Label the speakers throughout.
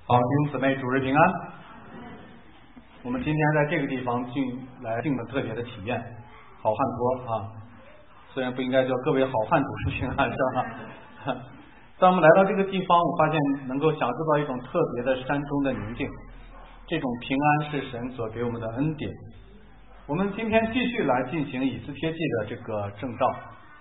Speaker 1: 好，弟兄姊妹，主日平安。我们今天在这个地方定了特别的体验，好汉坡啊，虽然不应该叫各位好汉主日平安，是吧？当我们来到这个地方，我发现能够享受到一种特别的山中的宁静，这种平安是神所给我们的恩典。我们今天继续来进行以斯帖记的这个证道，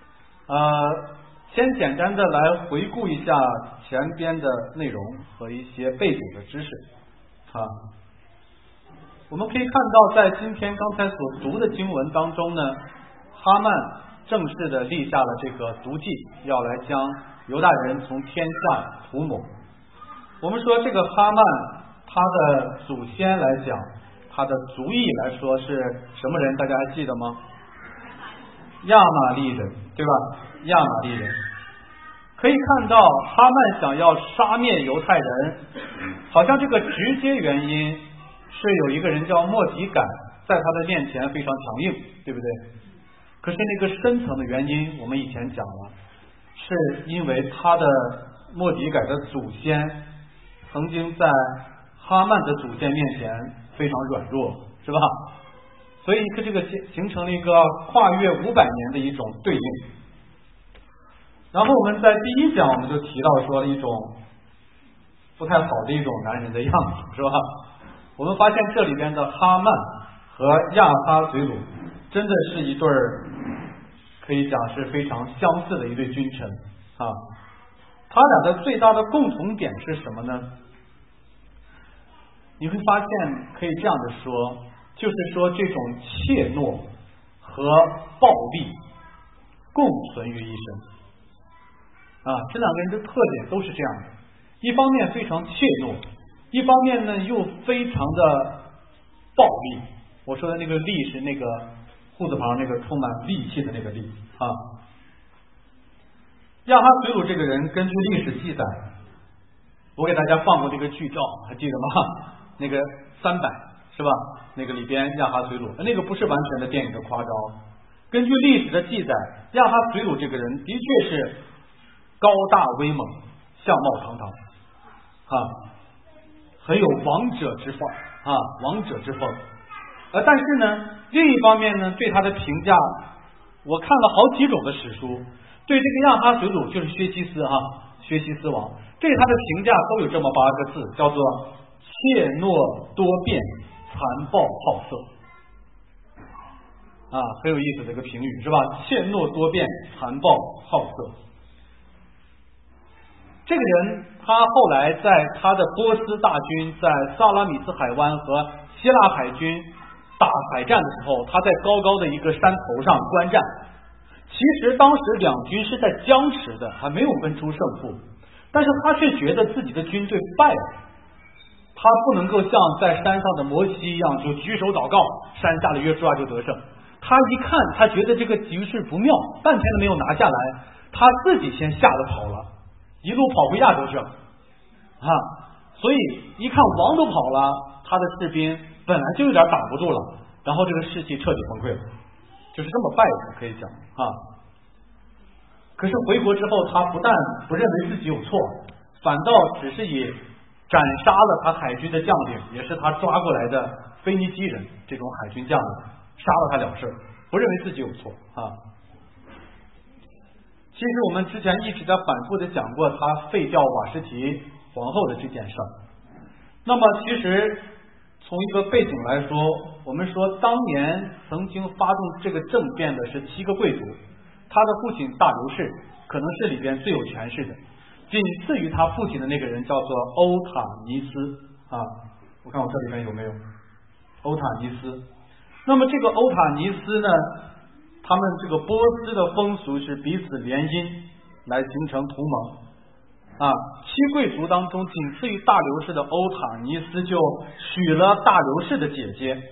Speaker 1: 先简单的来回顾一下前边的内容和一些背景的知识啊。我们可以看到，在今天刚才所读的经文当中呢，哈曼正式的立下了这个毒计，要来将犹大人从天下涂抹。我们说这个哈曼，他的祖先来讲，他的族裔来说是什么人？大家还记得吗？亚玛利人，对吧？亚玛利人。可以看到哈曼想要杀灭犹太人，好像这个直接原因是有一个人叫末底改在他的面前非常强硬，对不对？可是那个深层的原因我们以前讲了，是因为他的末底改的祖先曾经在哈曼的祖先面前非常软弱，是吧？所以这个形成了一个跨越500年的一种对应。然后我们在第一讲我们就提到说一种不太好的一种男人的样子，是吧？我们发现这里边的哈曼和亚哈随鲁真的是一对可以讲是非常相似的一对君臣啊。他俩的最大的共同点是什么呢？你会发现可以这样的说，就是说这种怯懦和暴力共存于一身啊，这两个人的特点都是这样的，一方面非常怯懦，一方面呢又非常的暴力。我说的那个力是那个户字旁那个充满戾气的那个力啊。亚哈随鲁这个人，根据历史记载，我给大家放过这个剧照，还记得吗？那个300是吧？那个里边亚哈随鲁，那个不是完全的电影的夸张。根据历史的记载，亚哈随鲁这个人的确是高大威猛，相貌堂堂啊，很有王者之范啊，王者之风。但是呢，另一方面呢，对他的评价，我看了好几种的史书，对这个亚哈随鲁就是薛西斯薛西斯王，对他的评价都有这么8个字，叫做怯懦多变，残暴好色啊，很有意思的一个评语，是吧？怯懦多变，残暴好色。这个人他后来在他的波斯大军在萨拉米斯海湾和希腊海军打海战的时候，他在高高的一个山头上观战。其实当时两军是在僵持的，还没有分出胜负，但是他却觉得自己的军队败了，他不能够像在山上的摩西一样就举手祷告，山下的约书亚就得胜。他一看，他觉得这个局势不妙，半天都没有拿下来，他自己先吓得跑了，一路跑回亚洲去了所以一看王都跑了，他的士兵本来就有点挡不住了，然后这个士气彻底崩溃了，就是这么败的，可以讲可是回国之后，他不但不认为自己有错，反倒只是以斩杀了他海军的将领，也是他抓过来的腓尼基人这种海军将领，杀了他了事，不认为自己有错其实我们之前一直在反复的讲过他废掉瓦实提皇后的这件事儿。那么其实从一个背景来说，我们说当年曾经发动这个政变的是7个贵族，他的父亲大流士可能是里边最有权势的，仅次于他父亲的那个人叫做欧塔尼斯我看我这里面有没有欧塔尼斯。那么这个欧塔尼斯呢，他们这个波斯的风俗是彼此联姻来形成同盟7贵族当中仅次于大流士的欧塔尼斯就娶了大流士的姐姐，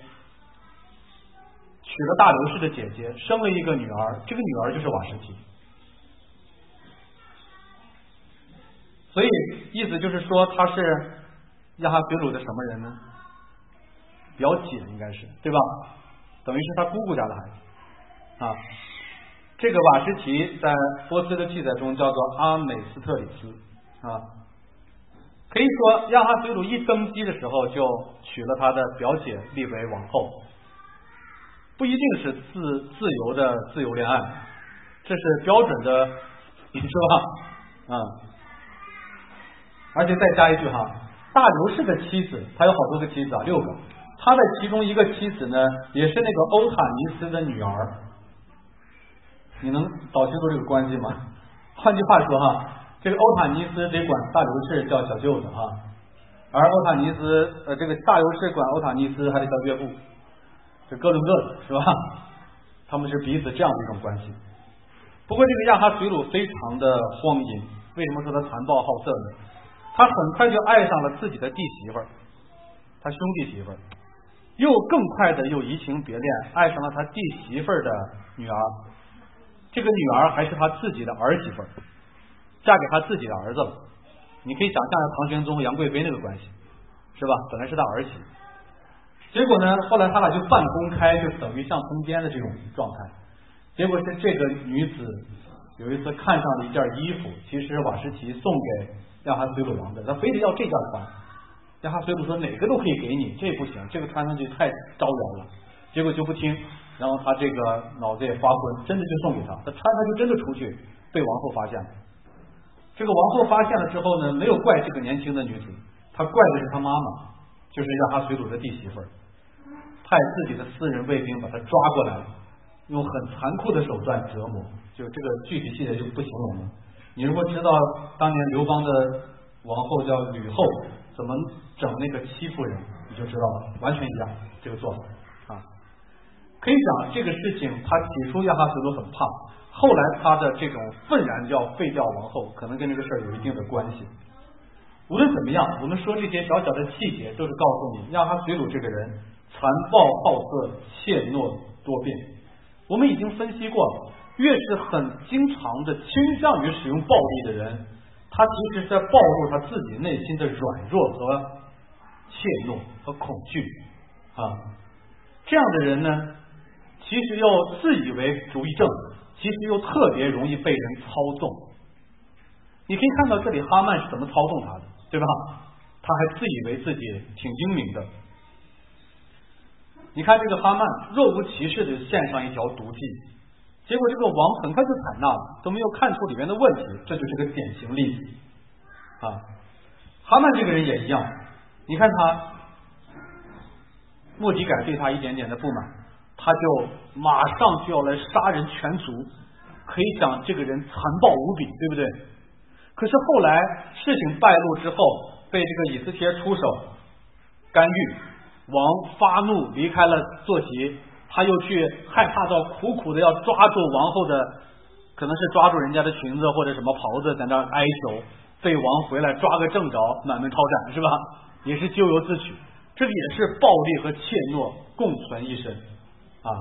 Speaker 1: 生了一个女儿，这个女儿就是瓦实提。所以意思就是说他是亚哈随鲁的什么人呢？表姐应该是，对吧？等于是他姑姑家的孩子这个瓦实提在波斯的记载中叫做阿美斯特里斯可以说亚哈随鲁一登基的时候就娶了他的表姐立为王后，不一定是自由的自由恋爱，这是标准的，是吧？而且再加一句哈，大流士的妻子，他有好多个妻子啊，6个，他的其中一个妻子呢，也是那个欧塔尼斯的女儿。你能搞清楚这个关系吗？换句话说哈，这个欧塔尼斯得管大流士叫小舅子哈，而欧塔尼斯这个大流士管欧塔尼斯还得叫岳父，这各论各的是吧？他们是彼此这样的一种关系。不过这个亚哈随鲁非常的荒淫，为什么说他残暴好色呢？他很快就爱上了自己的弟媳妇儿，他兄弟媳妇儿，又更快的又移情别恋，爱上了他弟媳妇儿的女儿。这个女儿还是他自己的儿媳妇儿，嫁给他自己的儿子了。你可以想象一下唐玄宗和杨贵妃那个关系，是吧？本来是他儿媳，结果呢，后来他俩就半公开，就等于像通奸的这种状态。结果是这个女子有一次看上了一件衣服，其实瓦什提送给亚哈随鲁王的，他非得要这件穿。亚哈随鲁说哪个都可以给你，这不行，这个穿上去太招摇了。结果就不听，然后他这个脑子也发昏，真的就送给他，他穿上就真的出去，被王后发现了。这个王后发现了之后呢，没有怪这个年轻的女子，她怪的是她妈妈，就是亚哈随鲁的弟媳妇儿，派自己的私人卫兵把她抓过来，用很残酷的手段折磨，就这个具体细节就不形容了。你如果知道当年刘邦的王后叫吕后怎么整那个欺负人，你就知道了，完全一样这个做法啊。可以讲这个事情，他起初亚哈随鲁很怕，后来他的这种愤然要废掉王后，可能跟这个事儿有一定的关系。无论怎么样，我们说这些小小的细节，都是告诉你亚哈随鲁这个人残暴好色、怯懦多变。我们已经分析过了，越是很经常的倾向于使用暴力的人，他其实是在暴露他自己内心的软弱和怯懦和恐惧啊。这样的人呢，其实又自以为主意正，其实又特别容易被人操纵。你可以看到这里哈曼是怎么操纵他的，对吧？他还自以为自己挺精明的。你看这个哈曼若无其事的献上一条毒计，结果这个王很快就采纳了，都没有看出里面的问题，这就是个典型例子啊。哈曼这个人也一样，你看他莫迪改对他一点点的不满，他就马上就要来杀人全族，可以讲这个人残暴无比，对不对？可是后来事情败露之后，被这个以斯帖出手干预，王发怒离开了坐席，他又去害怕到苦苦的要抓住王后的，可能是抓住人家的裙子或者什么袍子，在那哀求，被王回来抓个正着，满门抄斩，是吧？也是咎由自取，这也是暴力和怯懦共存一身啊。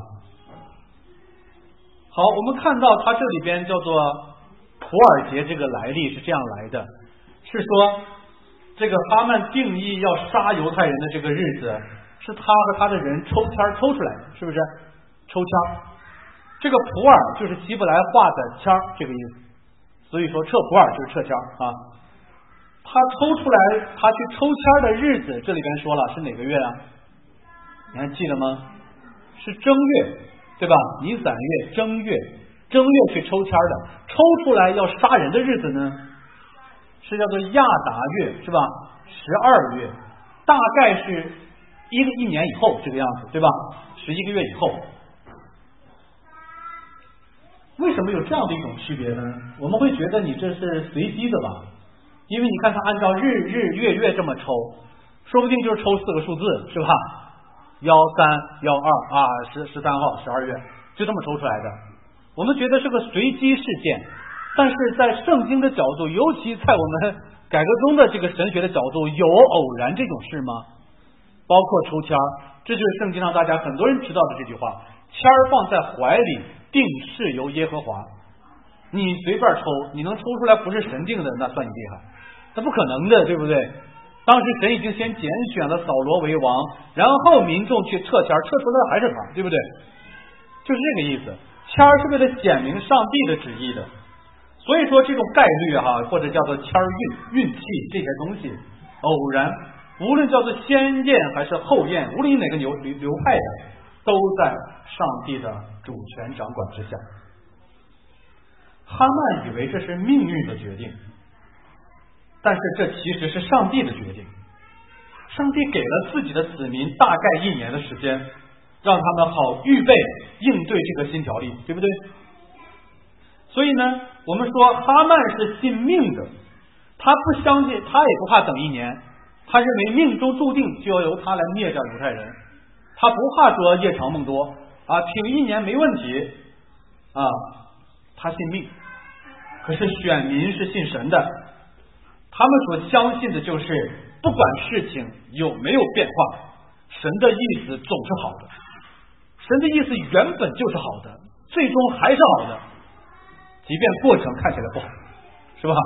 Speaker 1: 好，我们看到他这里边叫做普尔节，这个来历是这样来的，是说这个哈曼定义要杀犹太人的这个日子，是他和他的人抽签抽出来的，是不是？抽签，这个普尔就是希伯来话的签这个意思，所以说撤普尔就是撤签啊。他抽出来，他去抽签的日子，这里边说了是哪个月啊？你还记得吗？是正月，对吧？尼散月、正月去抽签的，抽出来要杀人的日子呢，是叫做亚达月，是吧？12月，大概是一年以后这个样子，对吧？11个月以后。为什么有这样的一种区别呢？我们会觉得你这是随机的吧？因为你看他按照日月这么抽，说不定就是抽4个数字，是吧？13、12啊，13号12月就这么抽出来的。我们觉得是个随机事件，但是在圣经的角度，尤其在我们改革宗的这个神学的角度，有偶然这种事吗？包括抽签，这就是圣经上大家很多人知道的这句话：签放在怀里，定是由耶和华。你随便抽，你能抽出来不是神定的，那算你厉害，那不可能的，对不对？当时神已经先拣选了扫罗为王，然后民众去撤签，撤出来的还是他，对不对？就是这个意思。签是为了显明上帝的旨意的，所以说这种概率哈，或者叫做签运气这些东西， 偶然，无论叫做先验还是后验，无论哪个流派的，都在上帝的主权掌管之下。哈曼以为这是命运的决定，但是这其实是上帝的决定。上帝给了自己的子民大概1年的时间，让他们好预备应对这个新条例，对不对？所以呢，我们说哈曼是信命的，他不相信，他也不怕等1年，他认为命中注定就要由他来灭掉犹太人，他不怕说夜长梦多啊，挺1年没问题啊，他信命。可是选民是信神的，他们所相信的就是不管事情有没有变化，神的意思总是好的，神的意思原本就是好的，最终还是好的，即便过程看起来不好，是吧？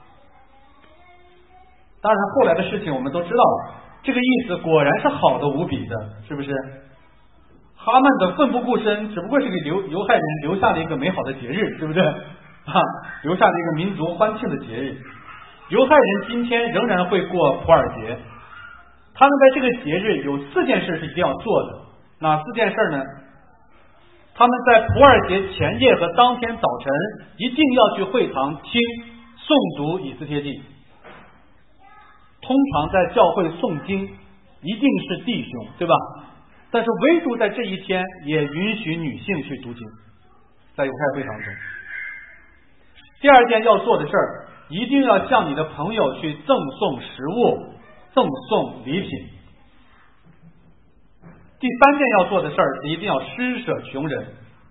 Speaker 1: 当然后来的事情我们都知道了，这个意思果然是好的无比的，是不是？哈曼的奋不顾身只不过是给犹太人留下了一个美好的节日，对不对？留下了一个民族欢庆的节日。犹太人今天仍然会过普尔节，他们在这个节日有4件事是一定要做的。哪4件事呢？他们在普尔节前夜和当天早晨一定要去会堂听诵读以斯帖记。通常在教会诵经一定是弟兄，对吧？但是唯独在这一天也允许女性去读经，在犹太会堂中。第2件要做的事儿，一定要向你的朋友去赠送食物，赠送礼品。第3件要做的事儿是一定要施舍穷人，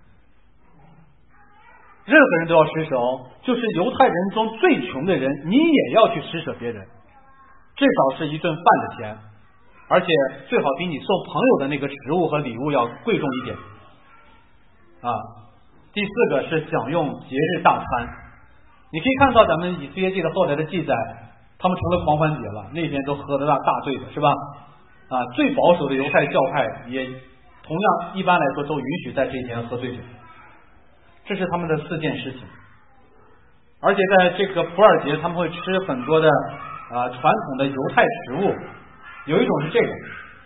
Speaker 1: 任何人都要施舍哦，就是犹太人中最穷的人，你也要去施舍别人，至少是一顿饭的钱，而且最好比你送朋友的那个食物和礼物要贵重一点啊。第4个是享用节日大餐。你可以看到咱们以斯帖记的后来的记载，他们成了狂欢节了，那天都喝得大醉的，是吧？啊，最保守的犹太教派也同样一般来说都允许在这一天喝醉酒，这是他们的4件事情。而且在这个普尔节他们会吃很多的传统的犹太食物，有一种是这个，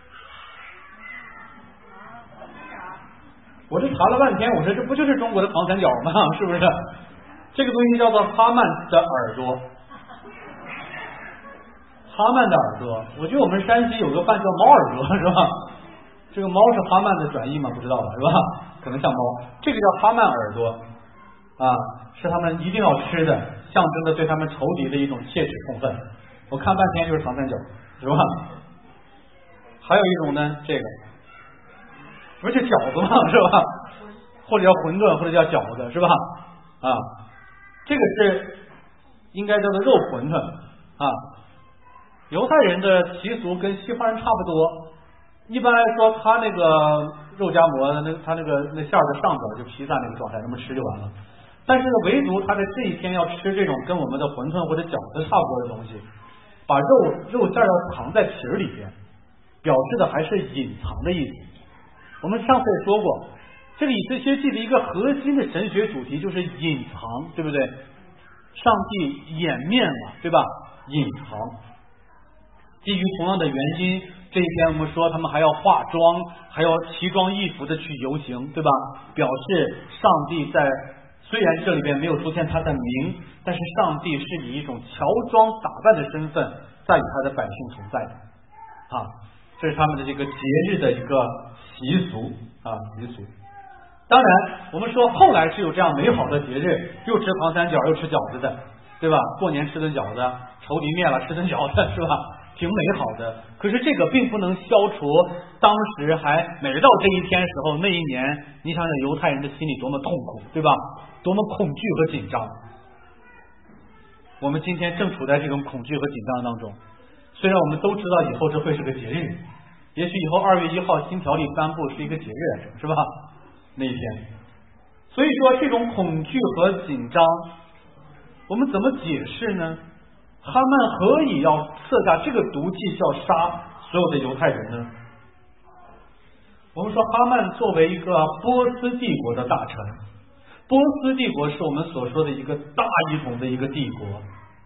Speaker 1: 我这查了半天，我说这不就是中国的糖三角吗？是不是？这个东西叫做哈曼的耳朵，哈曼的耳朵，我觉得我们山西有个饭叫猫耳朵，是吧？这个猫是哈曼的转译吗？不知道了，是吧？可能像猫，这个叫哈曼耳朵啊，是他们一定要吃的，象征着对他们仇敌的一种切齿痛恨。我看半天就是糖三角，是吧？还有一种呢，这个不是饺子吗？是吧？或者叫馄饨，或者叫饺子，是吧？啊，这个是应该叫做肉馄饨啊。犹太人的习俗跟西方人差不多，一般来说，他那个肉夹馍的他那馅儿的上边就披萨那个状态，那么吃就完了。但是唯独他在这一天要吃这种跟我们的馄饨或者饺子差不多的东西，把肉馅要藏在皮儿里边，表示的还是隐藏的意思。我们上次也说过，这个以斯帖记的一个核心的神学主题就是隐藏，对不对？上帝掩面了，对吧？隐藏。基于同样的原因，这一天我们说他们还要化妆，还要奇装异服的去游行，对吧？表示上帝在，虽然这里边没有出现他的名，但是上帝是以一种乔装打扮的身份在与他的百姓同在的啊，这是他们的这个节日的一个习俗啊，习俗。当然我们说后来是有这样美好的节日，又吃糖三角又吃饺子的，对吧？过年吃顿饺子，仇敌灭了吃顿饺子，是吧？挺美好的。可是这个并不能消除当时还每到这一天时候，那一年你想想犹太人的心里多么痛苦，对吧？多么恐惧和紧张。我们今天正处在这种恐惧和紧张当中，虽然我们都知道以后这会是个节日，也许以后2月1号新条例颁布是一个节日来着，是吧？那一天，所以说这种恐惧和紧张，我们怎么解释呢？哈曼何以要设下这个毒计，要杀所有的犹太人呢？我们说哈曼作为一个波斯帝国的大臣，波斯帝国是我们所说的一个大一统的一个帝国，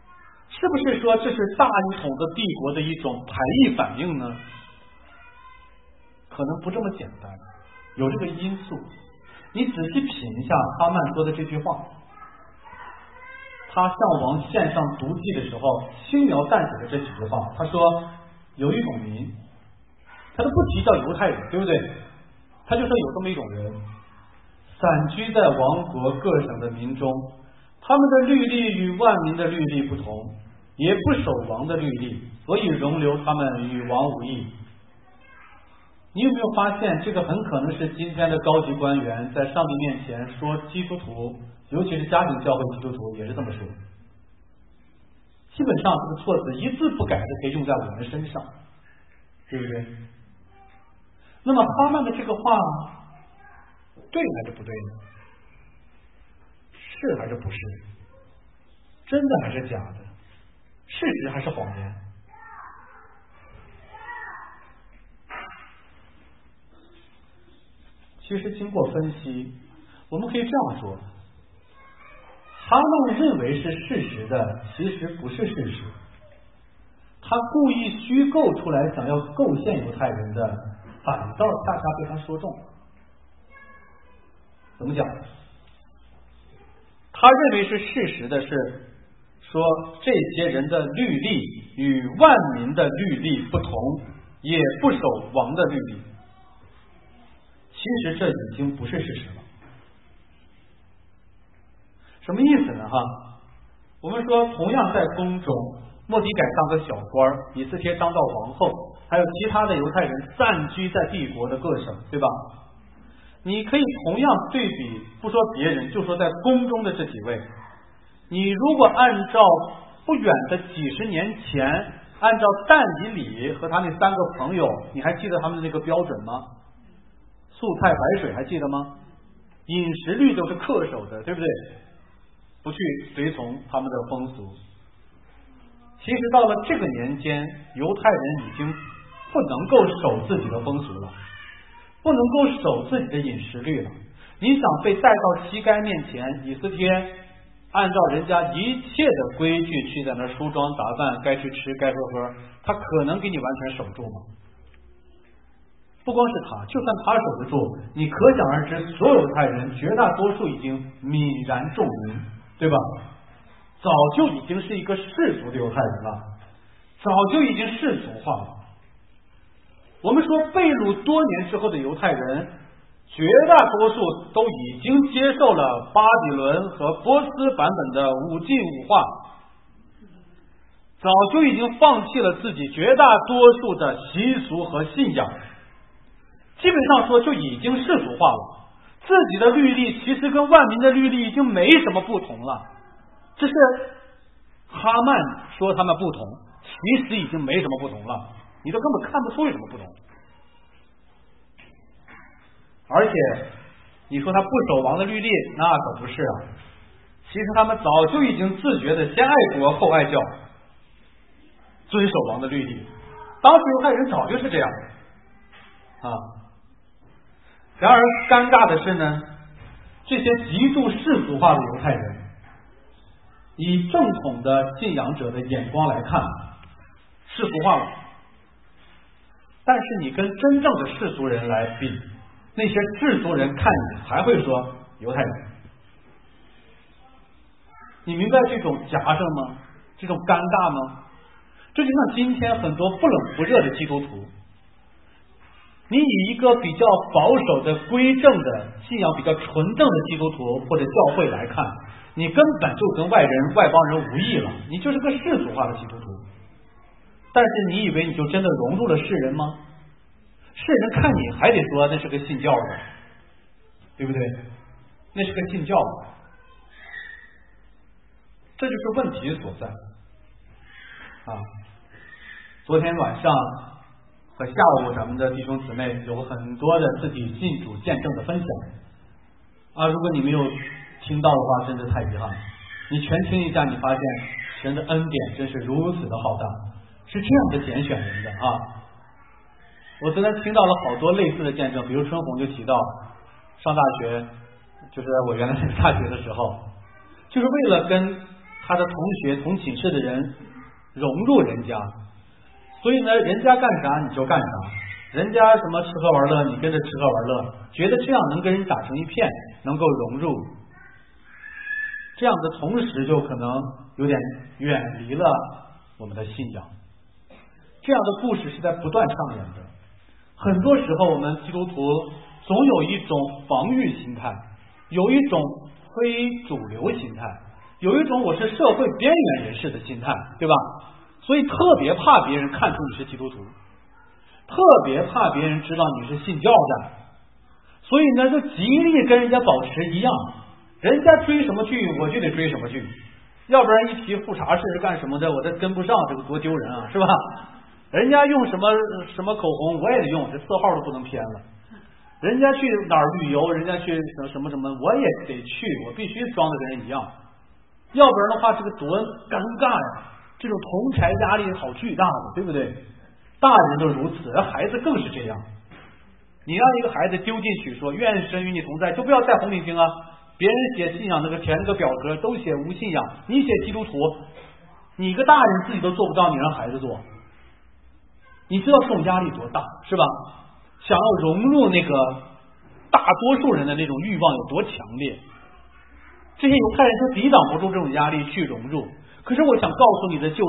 Speaker 1: 是不是说这是大一统的帝国的一种排异反应呢？可能不这么简单，有这个因素。你仔细品一下哈曼说的这句话，他向王献上毒计的时候轻描淡写的这几句话。他说有一种民，他都不提叫犹太人，对不对？他就说有这么一种人，散居在王国各省的民中，他们的律例与万民的律例不同，也不守王的律例，所以容留他们与王无异。你有没有发现，这个很可能是今天的高级官员在上帝面前说基督徒，尤其是家庭教会基督徒也是这么说。基本上这个措辞一字不改的可以用在我们身上，对不对？那么哈曼的这个话对还是不对呢？是还是不是？真的还是假的？事实还是谎言？其实经过分析，我们可以这样说，哈曼认为是事实的，其实不是事实。他故意虚构出来想要构陷犹太人的，反倒恰恰被他说中。怎么讲？他认为是事实的是说这些人的律例与万民的律例不同，也不守王的律例。其实这已经不是事实了。什么意思呢？我们说同样在宫中，末底改当个小官，以斯帖当到王后，还有其他的犹太人散居在帝国的各省，对吧？你可以同样对比，不说别人，就说在宫中的这几位，你如果按照不远的几十年前，按照但以理和他那三个朋友，你还记得他们的那个标准吗？素菜白水还记得吗？饮食律都是恪守的，对不对？不去随从他们的风俗。其实到了这个年间，犹太人已经不能够守自己的风俗了，不能够守自己的饮食律了。你想被带到膝盖面前，以斯帖按照人家一切的规矩去在那梳妆打扮，该去吃该喝喝，他可能给你完全守住吗？不光是他，就算他守得住，你可想而知，所有犹太人绝大多数已经泯然众人，对吧？早就已经是一个世俗的犹太人了，早就已经世俗化了。我们说被掳多年之后的犹太人，绝大多数都已经接受了巴比伦和波斯版本的五禁五化，早就已经放弃了自己绝大多数的习俗和信仰，基本上说就已经世俗化了。自己的律例其实跟万民的律例已经没什么不同了，这是哈曼说他们不同，其实已经没什么不同了，你都根本看不出有什么不同。而且你说他不守王的律例，那可不是啊，其实他们早就已经自觉的先爱国后爱教，遵守王的律例。当时犹太人早就是这样啊。然而尴尬的是呢，这些极度世俗化的犹太人，以正统的信仰者的眼光来看，世俗化了。但是你跟真正的世俗人来比，那些世俗人看你还会说犹太人。你明白这种夹生吗？这种尴尬吗？这就像今天很多不冷不热的基督徒，你以一个比较保守的归正的信仰比较纯正的基督徒或者教会来看，你根本就跟外邦人无异了，你就是个世俗化的基督徒。但是你以为你就真的融入了世人吗？世人看你还得说那是个信教的，对不对？那是个信教的，这就是问题所在啊！昨天晚上和下午咱们的弟兄姊妹有很多的自己信主见证的分享啊，如果你没有听到的话，真的太遗憾。你全听一下，你发现神的恩典真是如此的浩大，是这样的拣选人的啊！我昨天听到了好多类似的见证，比如春红就提到上大学，就是在我原来在大学的时候，就是为了跟他的同学同寝室的人融入人家，所以呢，人家干啥你就干啥，人家什么吃喝玩乐你跟着吃喝玩乐，觉得这样能跟人打成一片，能够融入，这样的同时就可能有点远离了我们的信仰。这样的故事是在不断上演的。很多时候我们基督徒总有一种防御心态，有一种非主流心态，有一种我是社会边缘人士的心态，对吧？所以特别怕别人看出你是基督徒，特别怕别人知道你是信教的，所以呢就极力跟人家保持一样，人家追什么剧我就得追什么剧，要不然一提富察氏是干什么的我这跟不上，这个多丢人啊，是吧？人家用什么口红我也得用，这色号都不能偏了，人家去哪儿旅游，人家去什么我也得去，我必须装的跟人一样，要不然的话这个多尴尬呀，这种同侪压力好巨大的，对不对？大人都如此，孩子更是这样。你让一个孩子丢进去说愿神与你同在，就不要带红领巾啊，别人写信仰那个填那个表格都写无信仰，你写基督徒，你一个大人自己都做不到，你让孩子做，你知道这种压力多大是吧？想要融入那个大多数人的那种欲望有多强烈，这些犹太人就抵挡不住这种压力去融入。可是我想告诉你的就是，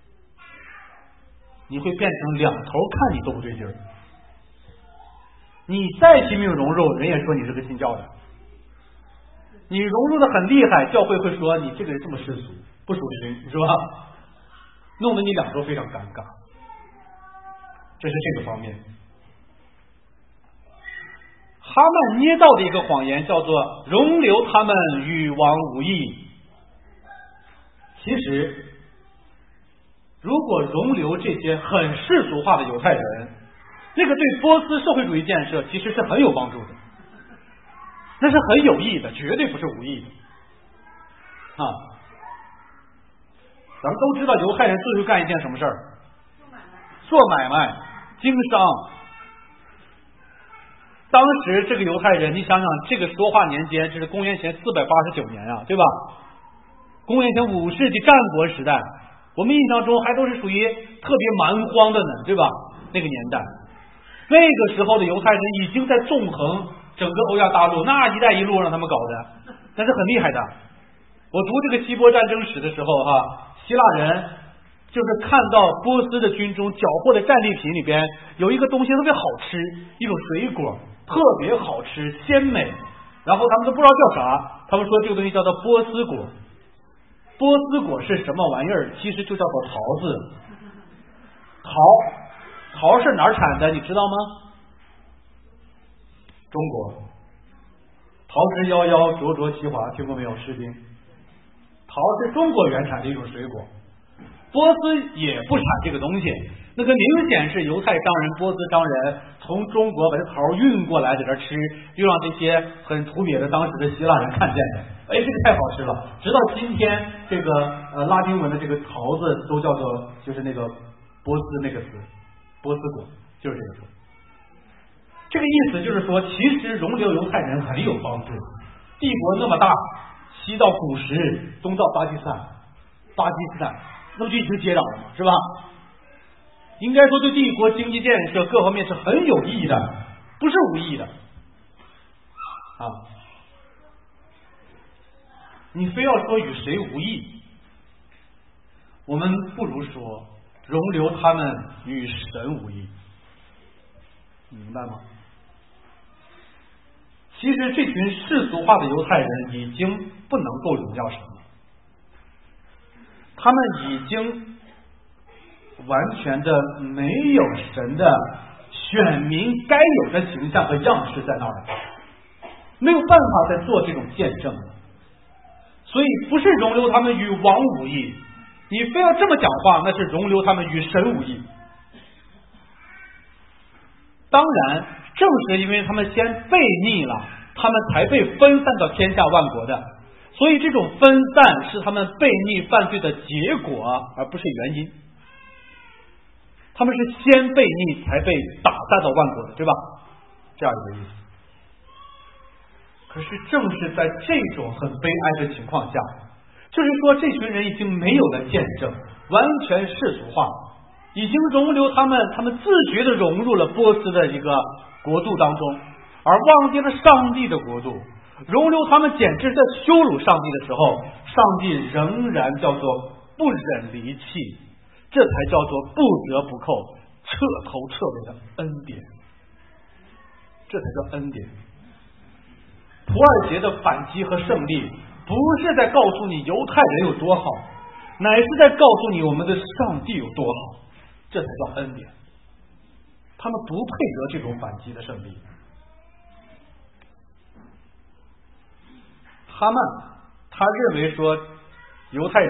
Speaker 1: 你会变成两头看你都不对劲儿。你再拼命融入，人也说你是个信教的；你融入的很厉害，教会会说你这个人这么世俗，不属灵，是吧？弄得你两个非常尴尬。这是这个方面。哈曼捏造的一个谎言叫做容留他们与王无异。其实如果容留这些很世俗化的犹太人，那个对波斯社会主义建设其实是很有帮助的，那是很有益的，绝对不是无益的啊！咱们都知道犹太人最会干一件什么事儿？做买卖经商。当时这个犹太人，你想想，这个说话年间，这是公元前489年啊，对吧？公元前5世纪战国时代，我们印象中还都是属于特别蛮荒的呢，对吧？那个年代，那个时候的犹太人已经在纵横整个欧亚大陆，那一带一路让他们搞的，那是很厉害的。我读这个希波战争史的时候希腊人就是看到波斯的军中缴获的战利品里边有一个东西特别好吃，一种水果特别好吃鲜美，然后他们都不知道叫啥，他们说这个东西叫做波斯果。波斯果是什么玩意儿？其实就叫做桃子。桃是哪儿产的你知道吗？中国。桃之夭夭，灼灼其华，听过没有？士兵。桃是中国原产的一种水果，波斯也不产这个东西，那个明显是犹太商人、波斯商人从中国把这桃运过来在这吃，又让这些很土鳖的当时的希腊人看见的。哎，这个太好吃了！直到今天，这个拉丁文的这个桃子都叫做就是那个波斯那个词，波斯果就是这个词。这个意思就是说，其实容留犹太人很有帮助。帝国那么大，西到古时，东到巴基斯坦，那么就已经接壤了嘛，是吧？应该说对帝国经济建设各方面是很有意义的，不是无意的啊。你非要说与谁无异，我们不如说容留他们与神无异，明白吗？其实这群世俗化的犹太人已经不能够荣耀神了，他们已经完全的没有神的选民该有的形象和样式在那儿了，没有办法再做这种见证了。所以不是容留他们与王无异，你非要这么讲话，那是容留他们与神无异。当然正是因为他们先悖逆了，他们才被分散到天下万国的，所以这种分散是他们悖逆犯罪的结果，而不是原因。他们是先悖逆才被打散到万国的，对吧？这样一个意思。可是正是在这种很悲哀的情况下， 就是说这群人已经没有了见证，完全世俗化，已经容留他们自觉的融入了波斯的一个国度当中，而忘记了上帝的国度，容留他们简直在羞辱上帝的时候，上帝仍然叫做不忍离弃，这才叫做不折不扣、彻头彻尾的恩典，这才叫恩典。普尔节的反击和胜利，不是在告诉你犹太人有多好，乃是在告诉你我们的上帝有多好，这才叫恩典。他们不配得这种反击的胜利。哈曼他认为说犹太人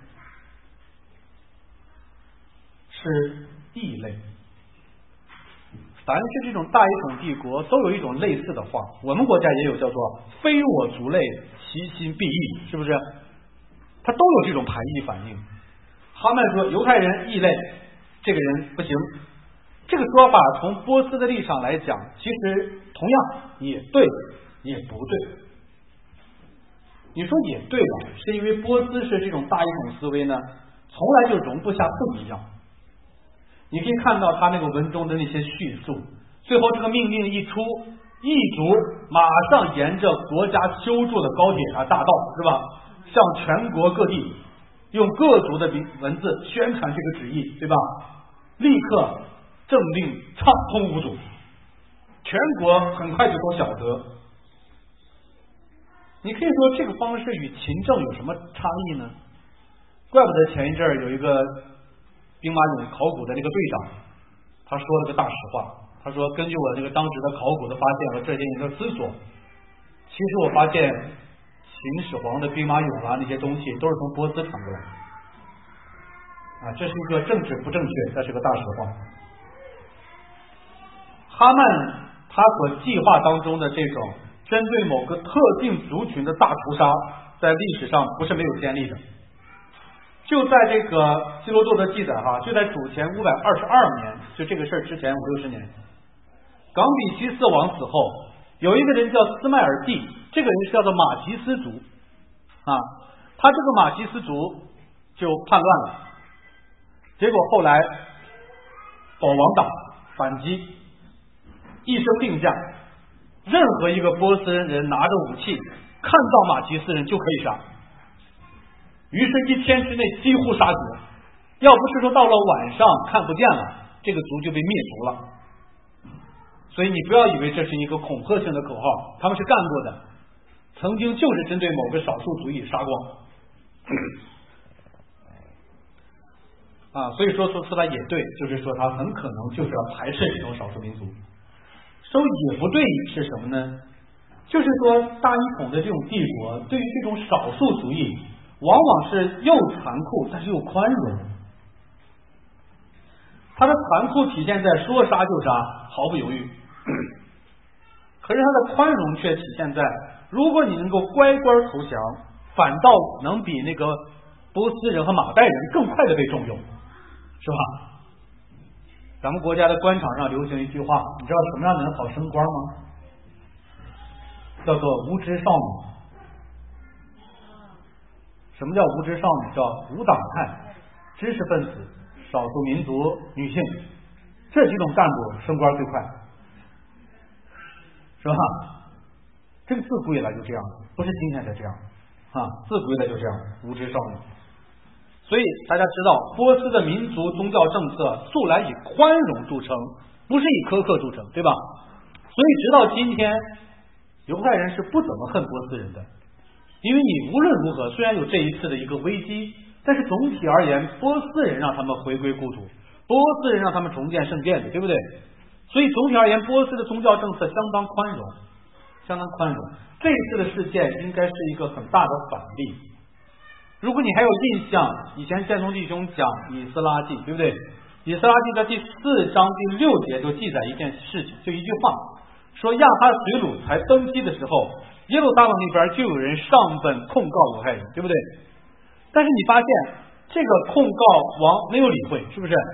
Speaker 1: 是异类，凡是这种大一统帝国都有一种类似的话，我们国家也有叫做非我族类，其心必异，是不是？他都有这种排异反应。哈曼说犹太人异类，这个人不行。这个说法从波斯的立场来讲，其实同样也对也不对。你说也对吧？是因为波斯是这种大一统思维呢，从来就容不下不一样。你可以看到他那个文中的那些叙述，最后这个命令一出，异族马上沿着国家修筑的高铁大道，是吧？向全国各地用各族的文字宣传这个旨意，对吧？立刻政令畅通无阻，全国很快就都晓得。你可以说这个方式与秦政有什么差异呢？怪不得前一阵儿有一个兵马俑考古的那个队长，他说了个大实话。他说根据我这个当时的考古的发现和这些年的思索，其实我发现秦始皇的兵马俑那些东西都是从波斯传过来的。这是一个政治不正确，但是个大实话。哈曼他所计划当中的这种针对某个特定族群的大屠杀，在历史上不是没有先例的。就在这个希罗多德记载就在主前522年，就这个事儿之前50-60年，冈比西斯王死后，有一个人叫斯麦尔蒂，这个人是叫做马吉斯族他这个马吉斯族就叛乱了，结果后来保王党反击，一声令下，任何一个波斯人拿着武器看到马吉斯人就可以杀，于是1天之内几乎杀绝。要不是说到了晚上看不见了，这个族就被灭族了。所以你不要以为这是一个恐吓性的口号，他们是干过的，曾经就是针对某个少数族裔杀光所以说说来也对，就是说他很可能就是要排斥这种少数民族。说也不对是什么呢？就是说大一统的这种帝国对于这种少数族裔往往是又残酷但是又宽容。他的残酷体现在说杀就杀，毫不犹豫，可是他的宽容却体现在如果你能够乖乖投降，反倒能比那个波斯人和马代人更快的被重用，是吧？咱们国家的官场上流行一句话，你知道什么样的人好升官吗？叫做无知少女。什么叫无知少女？叫无党派、知识分子、少数民族、女性，这几种干部升官最快，是吧？这个自古以来就这样，不是今天才这样自古以来就这样，无知少女。所以大家知道，波斯的民族宗教政策素来以宽容著称，不是以苛刻著称，对吧？所以直到今天，犹太人是不怎么恨波斯人的，因为你无论如何，虽然有这一次的一个危机，但是总体而言，波斯人让他们回归故土，波斯人让他们重建圣殿的，对不对？所以总体而言，波斯的宗教政策相当宽容，相当宽容。这一次的事件应该是一个很大的反例。如果你还有印象，以前建宗弟兄讲以斯拉记，对不对？以斯拉记的第4章第6节就记载一件事情，就一句话，说亚哈随鲁才登基的时候，耶路撒冷那边就有人上本控告犹太人，对不对？但是你发现这个控告王没有理会，是不是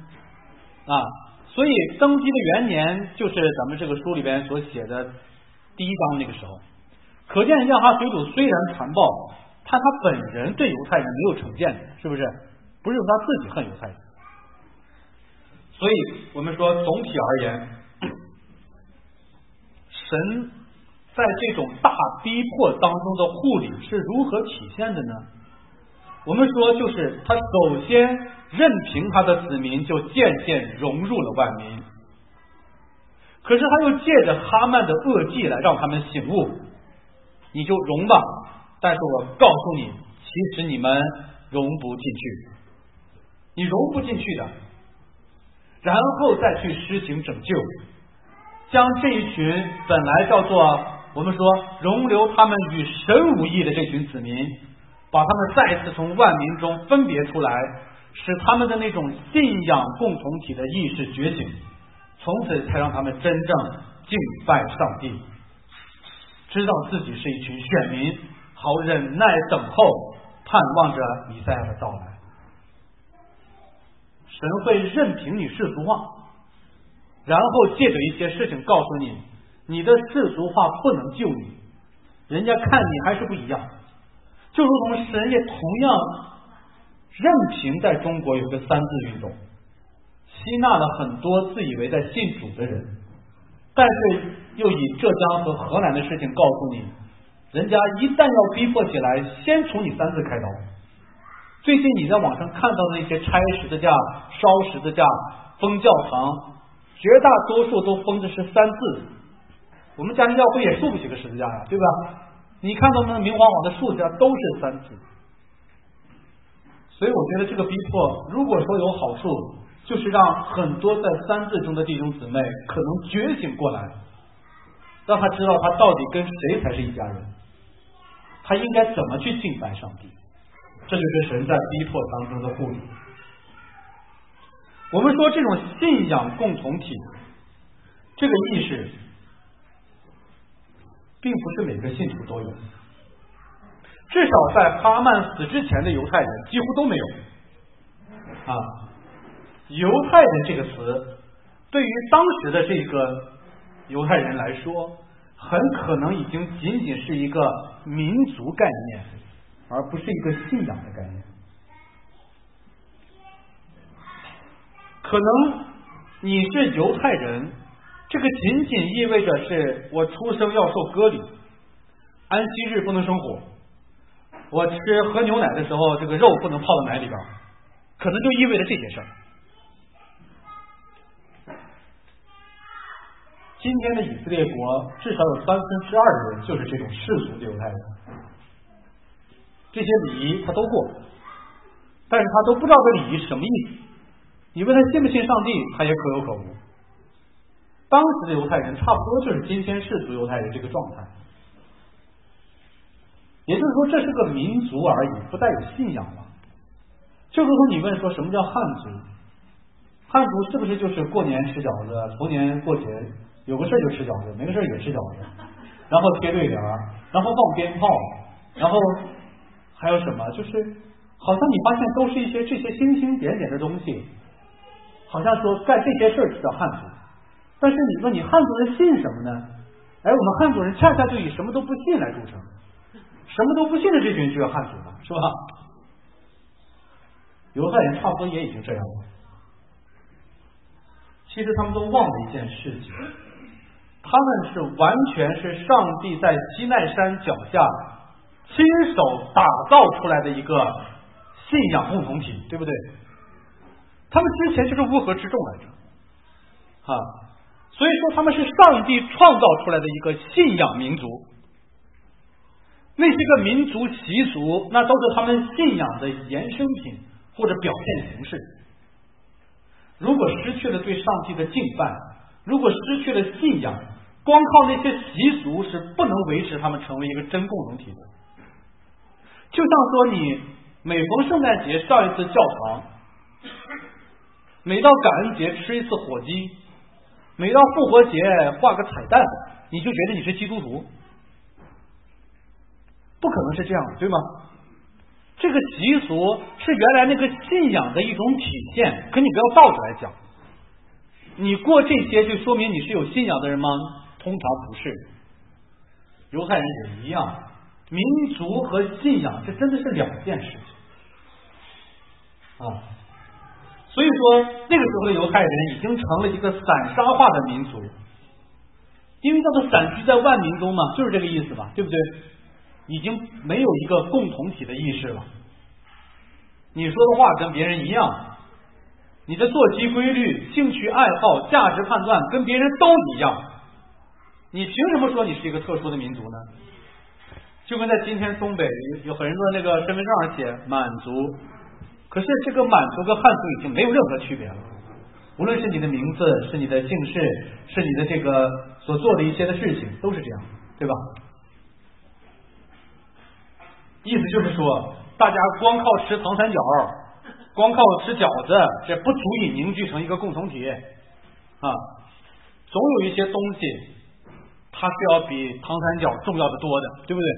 Speaker 1: 所以登基的元年就是咱们这个书里边所写的第1章那个时候，可见亚哈随鲁虽然残暴， 他本人对犹太人没有成见的，是不是？不是他自己恨犹太人。所以我们说，总体而言，神在这种大逼迫当中的护理是如何体现的呢？我们说，就是他首先任凭他的子民就渐渐融入了万民，可是他又借着哈曼的恶计来让他们醒悟，你就融吧，但是我告诉你，其实你们融不进去，你融不进去的，然后再去施行拯救，将这一群本来叫做我们说容留他们与神无异的这群子民，把他们再次从万民中分别出来，使他们的那种信仰共同体的意识觉醒，从此才让他们真正敬拜上帝，知道自己是一群选民，好忍耐等候，盼望着弥赛亚的到来。神会任凭你世俗化，然后借着一些事情告诉你，你的世俗化不能救你，人家看你还是不一样。就如同神也同样任凭在中国有个三自运动，吸纳了很多自以为在信主的人，但是又以浙江和河南的事情告诉你，人家一旦要逼迫起来，先从你三字开刀。最近你在网上看到的那些拆十字架、烧十字架、封教堂，绝大多数都封的是三字。我们家庭教会也竖不起个十字架呀，对吧？你看到那明晃晃的竖字架都是三字。所以我觉得这个逼迫，如果说有好处，就是让很多在三字中的弟兄姊妹可能觉醒过来，让他知道他到底跟谁才是一家人，他应该怎么去敬拜上帝。这就是神在逼迫当中的护理。我们说这种信仰共同体这个意识，并不是每个信徒都有，至少在哈曼死之前的犹太人几乎都没有啊。犹太人这个词对于当时的这个犹太人来说，很可能已经仅仅是一个民族概念，而不是一个信仰的概念。可能你是犹太人，这个仅仅意味着是我出生要受割礼，安息日不能生火，我喝牛奶的时候这个肉不能泡到奶里边，可能就意味着这些事儿。今天的以色列国至少有2/3的人就是这种世俗的犹太人，这些礼仪他都过，但是他都不知道这礼仪是什么意思。你问他信不信上帝，他也可有可无。当时的犹太人差不多就是今天世俗犹太人这个状态，也就是说这是个民族而已，不带有信仰了。就如同你问说什么叫汉族，汉族是不是就是过年吃饺子，逢年过节有个事就吃饺子，没个事也吃饺子，然后贴对联，然后放鞭炮，然后还有什么，就是好像你发现都是一些这些星星点点的东西，好像说干这些事儿叫汉族。但是你问你汉族人信什么呢？我们汉族人恰恰就以什么都不信来著称，什么都不信的这群就叫汉族了，是吧？犹太人差不多也已经这样了。其实他们都忘了一件事情，他们是完全是上帝在西奈山脚下亲手打造出来的一个信仰共同体，对不对？他们之前就是乌合之众来着所以说他们是上帝创造出来的一个信仰民族。那些个民族习俗，那都是他们信仰的衍生品或者表现形式。如果失去了对上帝的敬拜，如果失去了信仰，光靠那些习俗是不能维持他们成为一个真共同体的。就像说你每逢圣诞节上一次教堂，每到感恩节吃一次火鸡，每到复活节画个彩蛋，你就觉得你是基督徒，不可能是这样的，对吗？这个习俗是原来那个信仰的一种体现，可你不要倒着来讲。你过这些就说明你是有信仰的人吗？通常不是。犹太人也一样， 民族和信仰这真的是两件事情啊。所以说那个时候的犹太人已经成了一个散沙化的民族，因为叫做散居在万民中嘛，就是这个意思吧，对不对？已经没有一个共同体的意识了。你说的话跟别人一样，你的作息规律、兴趣爱好、价值判断跟别人都一样，你凭什么说你是一个特殊的民族呢？就跟在今天东北有很多那个身份证上写满族，可是这个满族跟汉族已经没有任何区别了。无论是你的名字，是你的姓氏，是你的这个所做的一些的事情，都是这样，对吧？意思就是说，大家光靠吃糖三角，光靠吃饺子，这不足以凝聚成一个共同体啊。总有一些东西，它是要比糖三角重要的多的，对不对？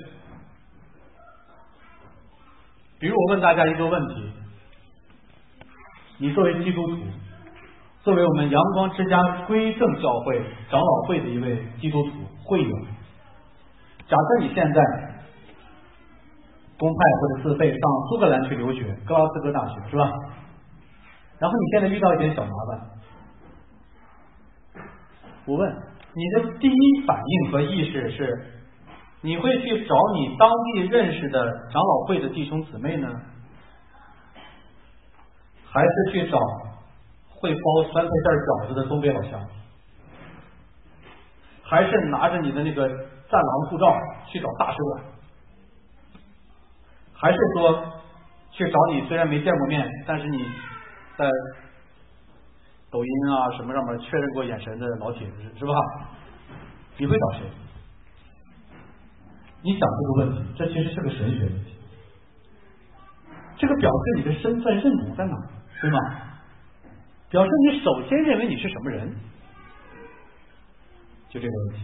Speaker 1: 比如我问大家一个问题，你作为基督徒，作为我们阳光之家归正教会长老会的一位基督徒会员，假设你现在公派或者自费上苏格兰去留学，格拉斯哥大学是吧？然后你现在遇到一点小麻烦，我问你的第一反应和意识是，你会去找你当地认识的长老会的弟兄姊妹呢，还是去找会包酸菜馅饺子的东北老乡，还是拿着你的那个战狼护照去找大使馆，还是说去找你虽然没见过面，但是你在抖音啊什么上面确认过眼神的老铁是吧？你会找谁？你想这个问题，这其实是个神学问题，这个表示你的身份认同在哪，对吗？表示你首先认为你是什么人，就这个问题。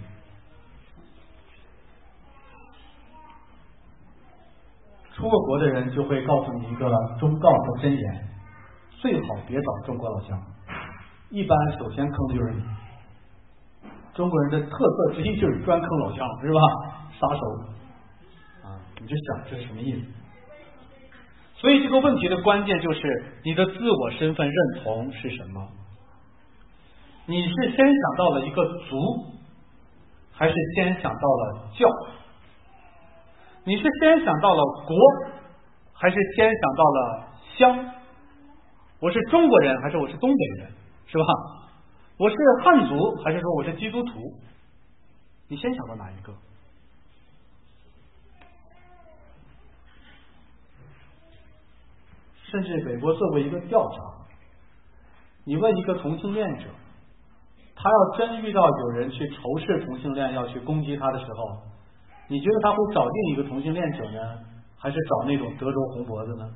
Speaker 1: 出过国的人就会告诉你一个忠告和箴言，最好别找中国老乡，一般首先坑的就是你。中国人的特色之一就是专坑老乡，是吧？杀手啊，你就想这是什么意思？所以这个问题的关键就是你的自我身份认同是什么？你是先想到了一个族，还是先想到了教？你是先想到了国，还是先想到了乡？我是中国人，还是我是东北人，是吧？我是汉族，还是说我是基督徒？你先想到哪一个？甚至美国做过一个调查，你问一个同性恋者，他要真遇到有人去仇视同性恋要去攻击他的时候，你觉得他会找另一个同性恋者呢，还是找那种德州红脖子呢？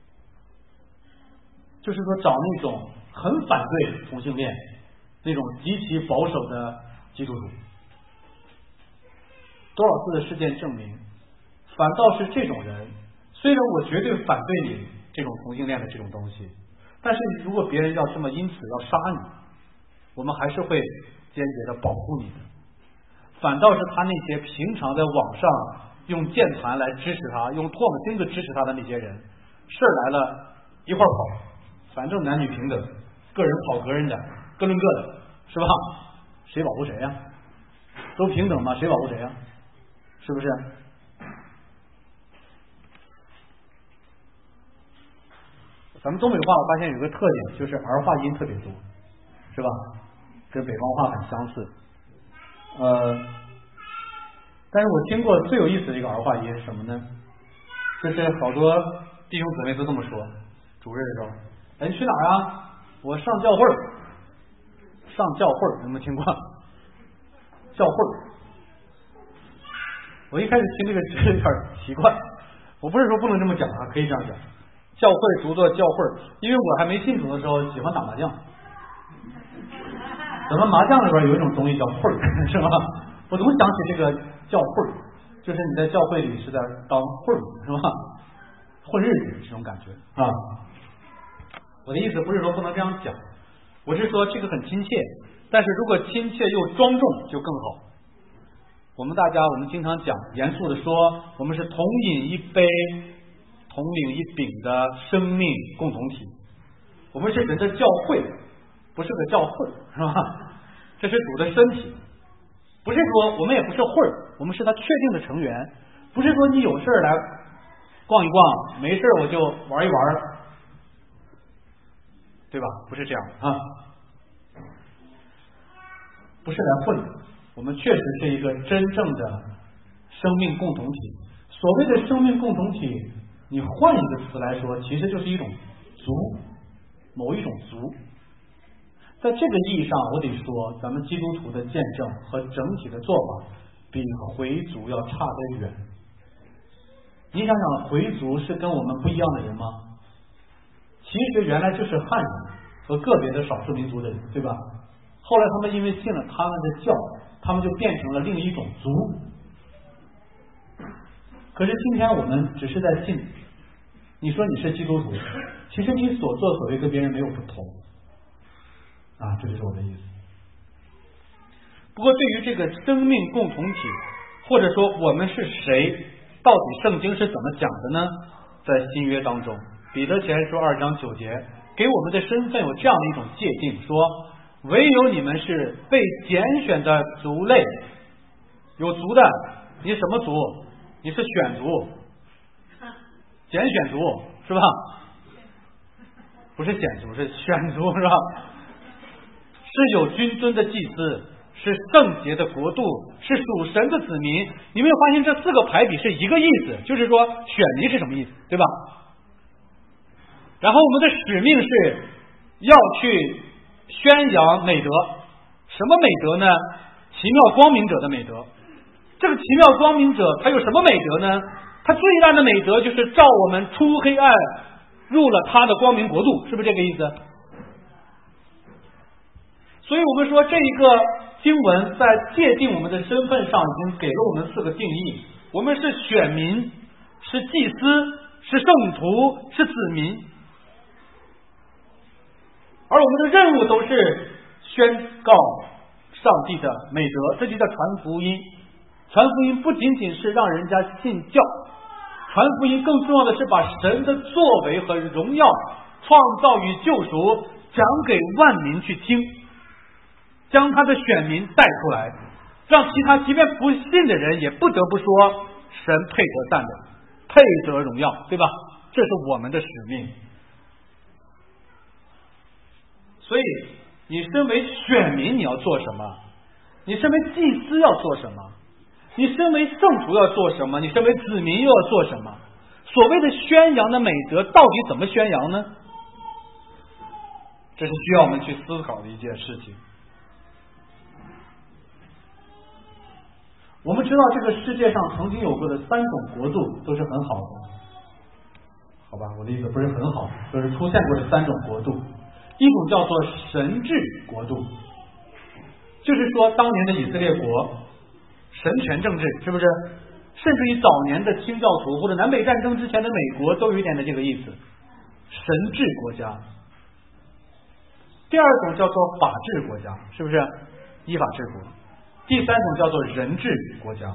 Speaker 1: 就是说找那种很反对同性恋，那种极其保守的基督徒。多少次的事件证明，反倒是这种人，虽然我绝对反对你这种同性恋的这种东西，但是如果别人要这么因此要杀你，我们还是会坚决的保护你的。反倒是他那些平常在网上用键盘来支持他，用唾沫星子支持他的那些人，事儿来了一块儿跑，反正男女平等，个人跑个人的，各论各的，是吧？谁保护谁呀？都平等吗？谁保护谁呀？是不是？咱们东北话我发现有个特点，就是儿化音特别多，是吧？跟北方话很相似。但是我听过最有意思的一个儿化音是什么呢？就是好多弟兄姊妹都这么说，主日的时候，哎，你去哪儿啊？我上教会儿。上教会儿，有没有听过？教会儿。我一开始听这个觉得有点奇怪，我不是说不能这么讲啊，可以这样讲。教会读作教会儿，因为我还没信主的时候喜欢打麻将。咱们麻将里边有一种东西叫会儿，是吧？我总想起这个教会儿，就是你在教会里是在当会儿，是吧？混日子这种感觉啊。我的意思不是说不能这样讲，我是说这个很亲切，但是如果亲切又庄重就更好。 我们经常讲，严肃的说，我们是同饮一杯、同领一饼的生命共同体。我们是神的教会，不是个教会，是吧？这是主的身体，不是说我们也不是会儿，我们是他确定的成员。不是说你有事来逛一逛，没事我就玩一玩，对吧？不是这样啊，不是来混的。我们确实是一个真正的生命共同体。所谓的生命共同体，你换一个词来说，其实就是一种族，某一种族。在这个意义上，我得说，咱们基督徒的见证和整体的做法，比回族要差得远。你想想，回族是跟我们不一样的人吗？其实原来就是汉人和个别的少数民族的人，对吧？后来他们因为信了他们的教，他们就变成了另一种族。可是今天我们只是在信，你说你是基督徒，其实你所作所为跟别人没有不同啊，这就是我的意思。不过对于这个生命共同体，或者说我们是谁，到底圣经是怎么讲的呢？在新约当中，彼得前书2章9节给我们的身份有这样的一种界定，说唯有你们是被拣选的族类。有族的，你什么族？你是选族，拣选族是吧？不是选族，是选族是吧？是有君尊的祭司，是圣洁的国度，是属神的子民。你没有发现这4个排比是一个意思，就是说选民是什么意思，对吧？然后我们的使命是要去宣扬美德。什么美德呢？奇妙光明者的美德。这个奇妙光明者他有什么美德呢？他最大的美德就是照我们出黑暗入了他的光明国度，是不是这个意思？所以我们说这一个经文在界定我们的身份上已经给了我们4个定义。我们是选民，是祭司，是圣徒，是子民。而我们的任务都是宣告上帝的美德，这就叫传福音。传福音不仅仅是让人家信教，传福音更重要的是把神的作为和荣耀、创造与救赎讲给万民去听，将他的选民带出来，让其他即便不信的人也不得不说神配得赞美，配得荣耀，对吧？这是我们的使命。所以你身为选民你要做什么？你身为祭司要做什么？你身为圣徒要做什么？你身为子民又要做什么？所谓的宣扬的美德到底怎么宣扬呢？这是需要我们去思考的一件事情。我们知道这个世界上曾经有过的3种国度都是很好的，好吧，我的意思不是很好，就是出现过的3种国度。一种叫做神治国度，就是说当年的以色列国神权政治，是不是？甚至于早年的清教徒或者南北战争之前的美国都有一点的这个意思，神治国家。第二种叫做法治国家，是不是？依法治国。第3种叫做人治国家。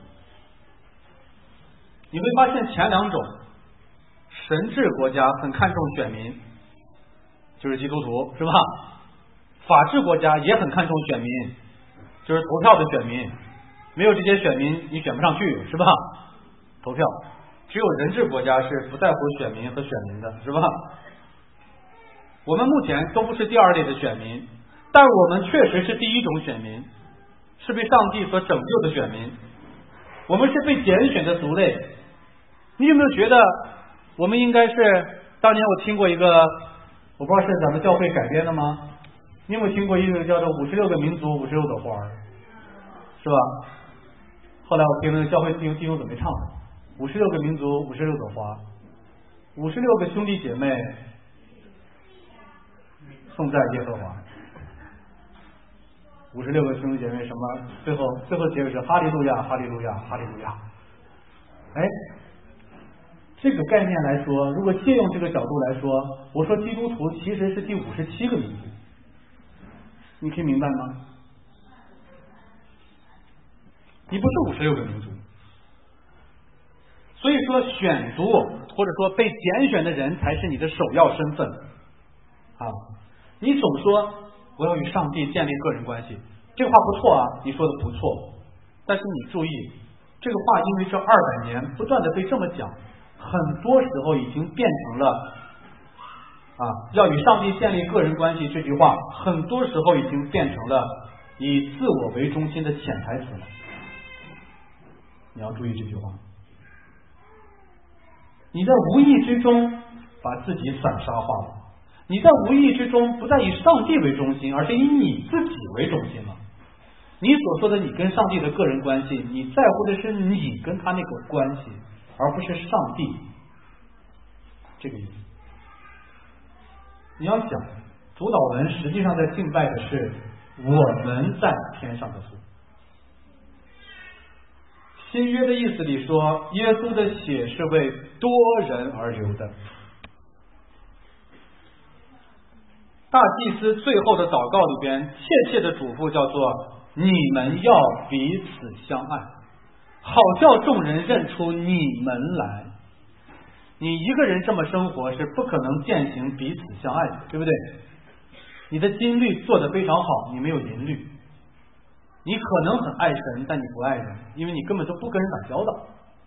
Speaker 1: 你会发现前2种神治国家很看重选民，就是基督徒，是吧？法治国家也很看重选民，就是投票的选民，没有这些选民你选不上去，是吧？投票。只有人治国家是不在乎选民和选民的，是吧？我们目前都不是第2类的选民，但我们确实是第1种选民，是被上帝所拯救的选民。我们是被拣选的族类。你有没有觉得我们应该是，当年我听过一个，我不知道是咱们教会改编的吗？你有没有听过一个叫做56个民族56朵花，是吧？后来我听那个教会弟兄姊妹唱的，56个民族56朵花，56个兄弟姐妹颂赞耶和华，56个兄弟姐妹什么？最后结尾是哈利路亚，哈利路亚，哈利路亚。哎，这个概念来说，如果借用这个角度来说，我说基督徒其实是第57个民族，你可以明白吗？ 你不是56个民族。所以说选族或者说被拣选的人才是你的首要身份啊！你总说我要与上帝建立个人关系，这话不错啊，你说的不错，但是你注意，这个话因为这200年不断的被这么讲，很多时候已经变成了要与上帝建立个人关系这句话，很多时候已经变成了以自我为中心的潜台词了。你要注意这句话。你在无意之中把自己散沙化了，你在无意之中不再以上帝为中心，而是以你自己为中心了。你所说的你跟上帝的个人关系，你在乎的是你跟他那个关系，而不是上帝，这个意思。你要想，主导文实际上在敬拜的是我们在天上的父。新约的意思里说，耶稣的血是为多人而流的。大祭司最后的祷告里边切切的嘱咐叫做你们要彼此相爱，好叫众人认出你们来。你一个人这么生活是不可能践行彼此相爱的，对不对？你的金律做得非常好，你没有银律。你可能很爱神，但你不爱人，因为你根本都不跟人打交道。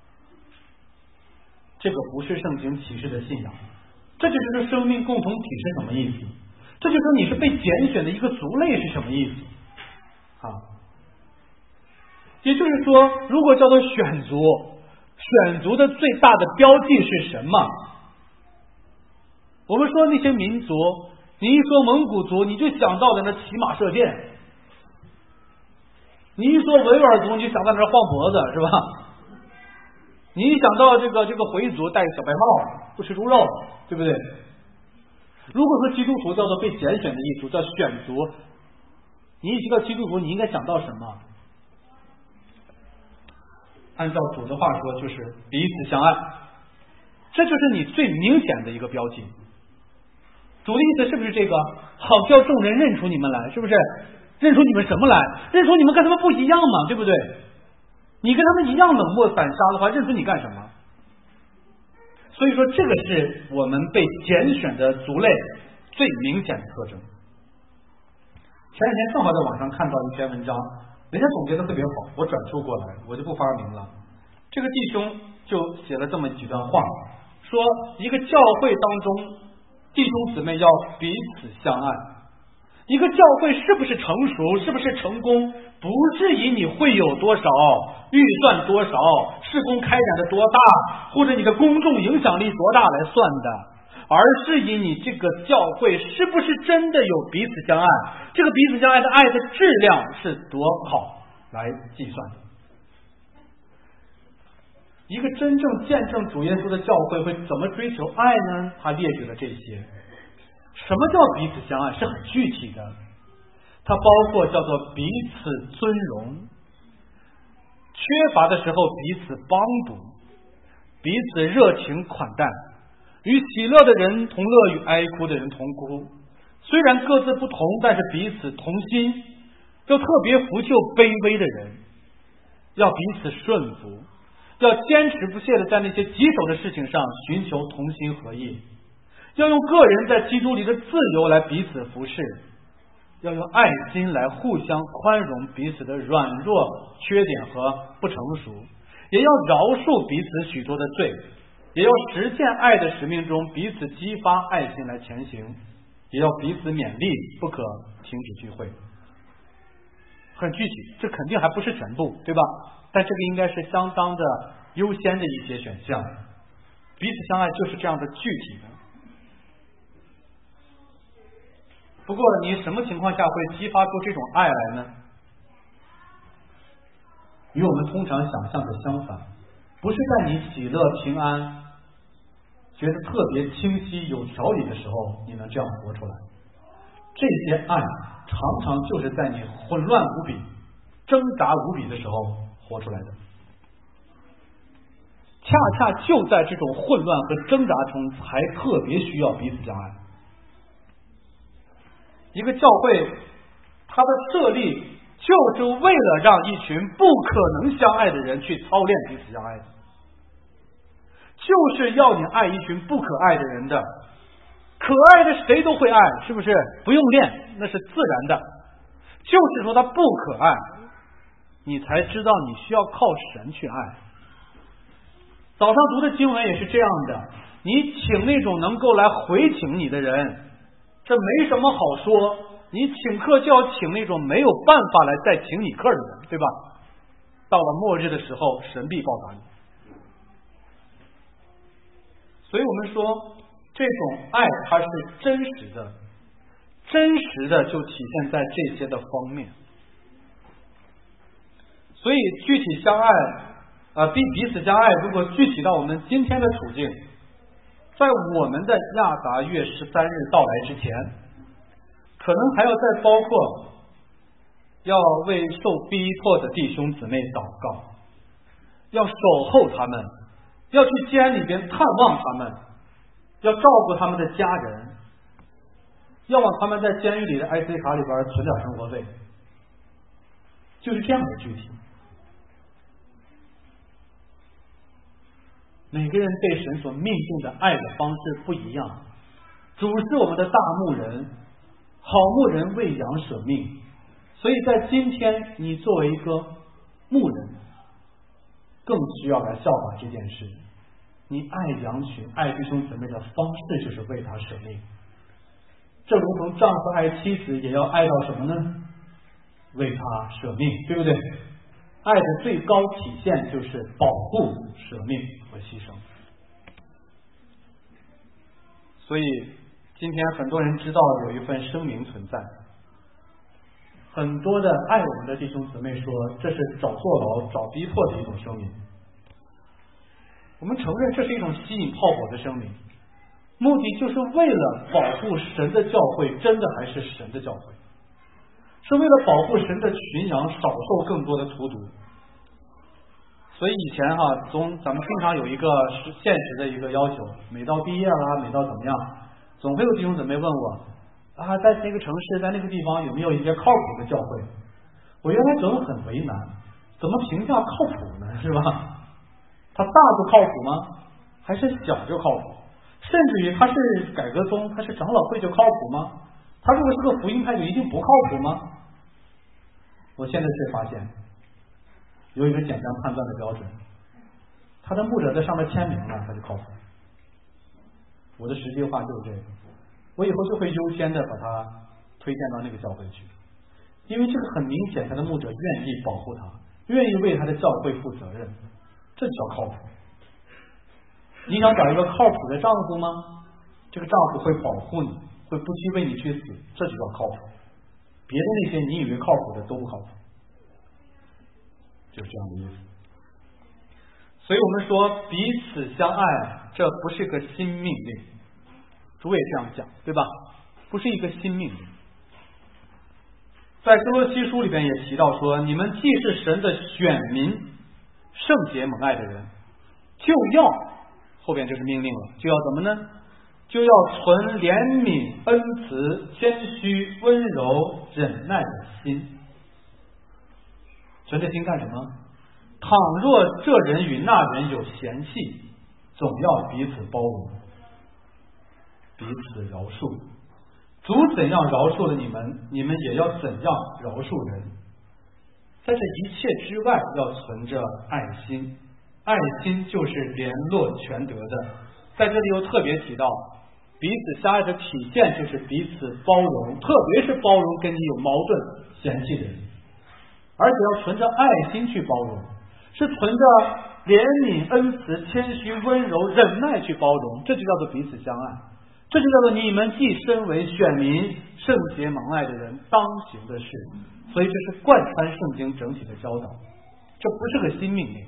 Speaker 1: 这个不是圣经启示的信仰，这就是生命共同体是什么意思？这就说你是被拣选的一个族类是什么意思？也就是说，如果叫做选族，选族的最大的标记是什么？我们说那些民族，你一说蒙古族，你就想到了那骑马射箭；你一说维吾尔族，你就想到那晃脖子，是吧？你一想到这个回族戴小白帽，不吃猪肉，对不对？如果说基督徒叫做被拣选的一族，叫选族，你一提到基督徒，你应该想到什么？按照主的话说，就是彼此相爱，这就是你最明显的一个标记。主的意思是不是这个？好叫众人认出你们来，是不是？认出你们什么来？认出你们跟他们不一样嘛，对不对？你跟他们一样冷漠散沙的话，认出你干什么？所以说，这个是我们被拣选的族类最明显的特征。前两天正好在网上看到一篇文章，人家总结的特别好，我转述过来，我就不发名了。这个弟兄就写了这么几段话，说一个教会当中，弟兄姊妹要彼此相爱。一个教会是不是成熟，是不是成功，不是以你会有多少，预算多少，事工开展的多大，或者你的公众影响力多大来算的，而是以你这个教会是不是真的有彼此相爱，这个彼此相爱的爱的质量是多好来计算的。一个真正见证主耶稣的教会会怎么追求爱呢？他列举了这些。什么叫彼此相爱？是很具体的，它包括叫做彼此尊荣，缺乏的时候彼此帮补，彼此热情款待，与喜乐的人同乐，与哀哭的人同哭。虽然各自不同，但是彼此同心，要特别扶救卑微的人，要彼此顺服，要坚持不懈的在那些棘手的事情上寻求同心合意，要用个人在基督里的自由来彼此服侍，要用爱心来互相宽容彼此的软弱、缺点和不成熟，也要饶恕彼此许多的罪，也要实现爱的使命中彼此激发爱心来前行，也要彼此勉励，不可停止聚会。很具体，这肯定还不是全部，对吧？但这个应该是相当的优先的一些选项。彼此相爱就是这样的具体的。不过你什么情况下会激发出这种爱来呢？与我们通常想象的相反，不是在你喜乐平安觉得特别清晰有条理的时候你能这样活出来，这些爱常常就是在你混乱无比、挣扎无比的时候活出来的。恰恰就在这种混乱和挣扎中才特别需要彼此相爱。一个教会它的设立就是为了让一群不可能相爱的人去操练彼此相爱的，就是要你爱一群不可爱的人的。可爱的谁都会爱，是不是？不用练，那是自然的。就是说他不可爱，你才知道你需要靠神去爱。早上读的经文也是这样的，你请那种能够来回请你的人，这没什么好说，你请客就要请那种没有办法来再请你客的人，对吧？到了末日的时候，神必报答你。所以我们说这种爱它是真实的，真实的就体现在这些的方面。所以具体相爱彼此相爱，如果具体到我们今天的处境，在我们的亚达月13日到来之前，可能还要再包括要为受逼迫的弟兄姊妹祷告，要守候他们，要去监里边探望他们，要照顾他们的家人，要往他们在监狱里的 IC 卡里边存点生活费，就是这样的具体。每个人被神所命定的爱的方式不一样。主是我们的大牧人，好牧人为羊舍命，所以在今天你作为一个牧人，更需要来效法这件事。你爱羊群爱弟兄姊妹的方式就是为他舍命，正如同丈夫爱妻子也要爱到什么呢？为他舍命，对不对？爱的最高体现就是保护、舍命和牺牲。所以今天很多人知道有一份声明存在，很多的爱我们的弟兄姊妹说这是找坐牢找逼迫的一种声明。我们承认这是一种吸引炮火的声明，目的就是为了保护神的教会真的还是神的教会，是为了保护神的群羊少受更多的荼毒。所以以前咱们经常有一个现实的一个要求，每到毕业啦，每到怎么样，总会有弟兄姊妹问我在那个城市在那个地方有没有一些靠谱的教会。我原来总很为难，怎么评价靠谱呢，是吧？它大就靠谱吗？还是小就靠谱？甚至于它是改革宗，它是长老会就靠谱吗？它如果是个福音派就一定不靠谱吗？我现在却发现有一个简单判断的标准，他的牧者在上面签名了，他就靠谱。我的实际话就是这个，我以后就会优先的把他推荐到那个教会去，因为这个很明显，他的牧者愿意保护他，愿意为他的教会负责任，这就叫靠谱。你想找一个靠谱的丈夫吗？这个丈夫会保护你，会不惜为你去死，这就叫靠谱。别的那些你以为靠谱的都不靠谱，就是这样的意思。所以我们说彼此相爱，这不是个新命令，主也这样讲，对吧？不是一个新命令。在哥罗西书里边也提到说，你们既是神的选民，圣洁蒙爱的人，就要后边就是命令了，就要怎么呢？就要存怜悯、恩慈、谦虚、温柔、忍耐的心。存这心干什么？倘若这人与那人有嫌隙，总要彼此包容，彼此饶恕。主怎样饶恕了你们，你们也要怎样饶恕人。在这一切之外，要存着爱心，爱心就是联络全德的。在这里又特别提到彼此相爱的体现就是彼此包容，特别是包容跟你有矛盾嫌弃的人，而且要存着爱心去包容，是存着怜悯、恩慈、谦虚、温柔、忍耐去包容，这就叫做彼此相爱，这就叫做你们既身为选民、圣洁蒙爱的人当行的事。所以这是贯穿圣经整体的教导，这不是个新命令。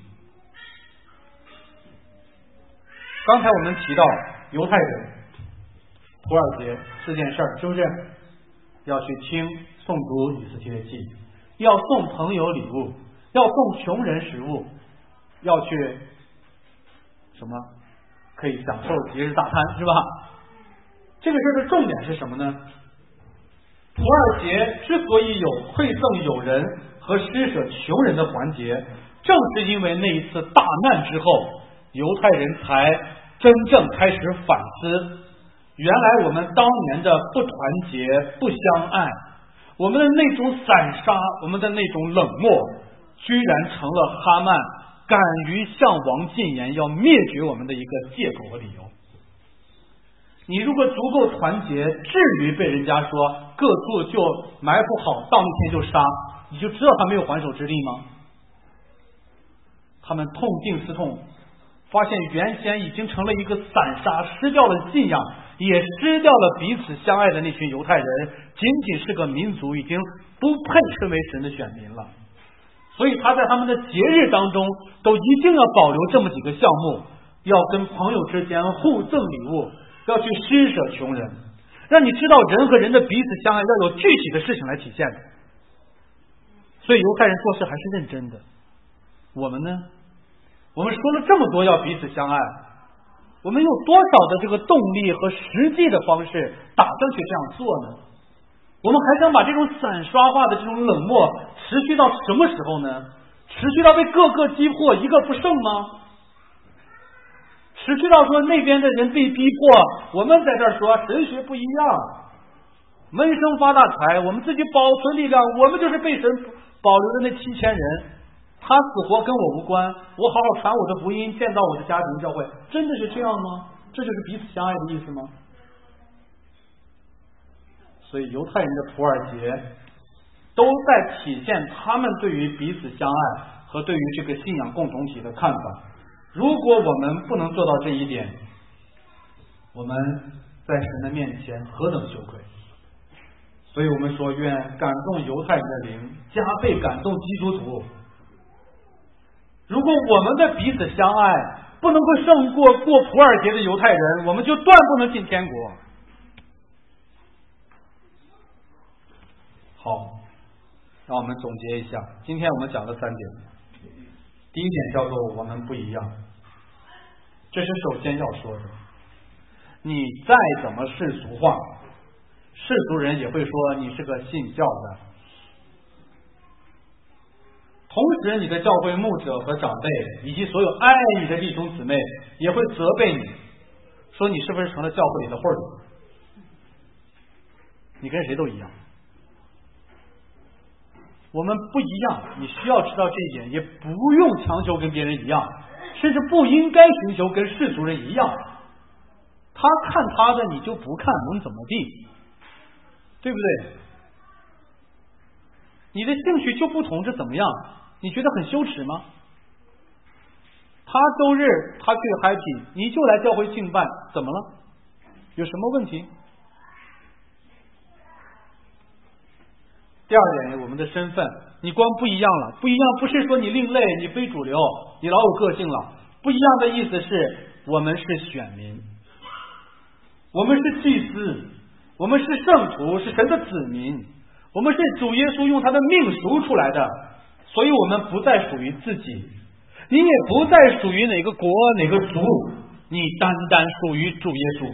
Speaker 1: 刚才我们提到犹太人土耳节4件事，是不是？要去听诵读以斯帖记，要送朋友礼物，要送穷人食物，要去什么可以享受节日大餐，是吧？这个事的重点是什么呢？ 普尔节之所以有馈赠友人和施舍穷人的环节，正是因为那一次大难之后，犹太人才真正开始反思，原来我们当年的不团结、不相爱，我们的那种散沙，我们的那种冷漠，居然成了哈曼敢于向王进言要灭绝我们的一个借口和理由。你如果足够团结，至于被人家说各处就埋伏好，当天就杀，你就知道他没有还手之力吗？他们痛定思痛，发现原先已经成了一个散沙，失掉了信仰，也失掉了彼此相爱的那群犹太人，仅仅是个民族，已经不配称为神的选民了。所以他在他们的节日当中都一定要保留这么几个项目，要跟朋友之间互赠礼物，要去施舍穷人，让你知道人和人的彼此相爱要有具体的事情来体现的。所以犹太人做事还是认真的。我们呢？我们说了这么多要彼此相爱，我们有多少的这个动力和实际的方式打算去这样做呢？我们还想把这种散刷化的这种冷漠持续到什么时候呢？持续到被各个击破，一个不剩吗？持续到说那边的人被逼迫，我们在这儿说神学不一样，闷声发大财，我们自己保存力量，我们就是被神保留的那7000人，他死活跟我无关，我好好传我的福音，建造我的家庭教会，真的是这样吗？这就是彼此相爱的意思吗？所以犹太人的普尔节都在体现他们对于彼此相爱和对于这个信仰共同体的看法。如果我们不能做到这一点，我们在神的面前何等羞愧。所以我们说，愿感动犹太人的灵加倍感动基督徒。如果我们的彼此相爱不能够胜过过普尔节的犹太人，我们就断不能进天国。好，让我们总结一下，今天我们讲了3点。第一点叫做我们不一样，这是首先要说的。你再怎么世俗化，世俗人也会说你是个信教的。同时你的教会牧者和长辈以及所有爱你的弟兄姊妹也会责备你，说你是不是成了教会里的混儿？你跟谁都一样。我们不一样，你需要知道这一点，也不用强求跟别人一样，甚至不应该寻求跟世俗人一样。他看他的，你就不看，能怎么地？对不对？你的兴趣就不同，这怎么样？你觉得很羞耻吗？他周日他去 happy， 你就来教会敬拜，怎么了？有什么问题？第二点，我们的身份，你光不一样了，不一样不是说你另类，你非主流，你老有个性了。不一样的意思是我们是选民，我们是祭司，我们是圣徒，是神的子民，我们是主耶稣用他的命赎出来的，所以我们不再属于自己，你也不再属于哪个国哪个族，你单单属于主耶稣。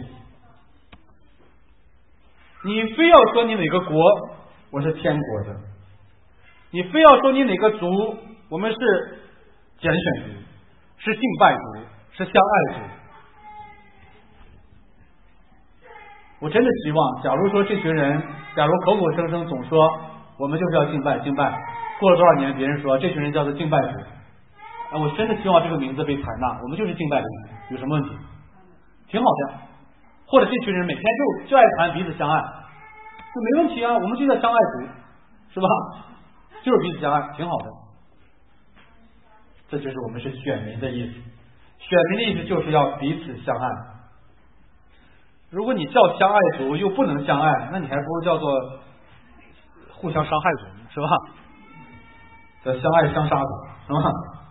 Speaker 1: 你非要说你哪个国我是天国的，你非要说你哪个族我们是拣选族，是敬拜族，是相爱族。我真的希望，假如说这群人，假如口口声声总说我们就是要敬拜敬拜，过了多少年别人说这群人叫做敬拜族，我真的希望这个名字被采纳，我们就是敬拜族，有什么问题？挺好的。或者这群人每天就爱谈彼此相爱，就没问题啊，我们就叫相爱族，是吧？就是彼此相爱，挺好的。这就是我们是选民的意思。选民的意思就是要彼此相爱。如果你叫相爱族又不能相爱，那你还不如叫做互相伤害族，是吧？叫相爱相杀族，是吧？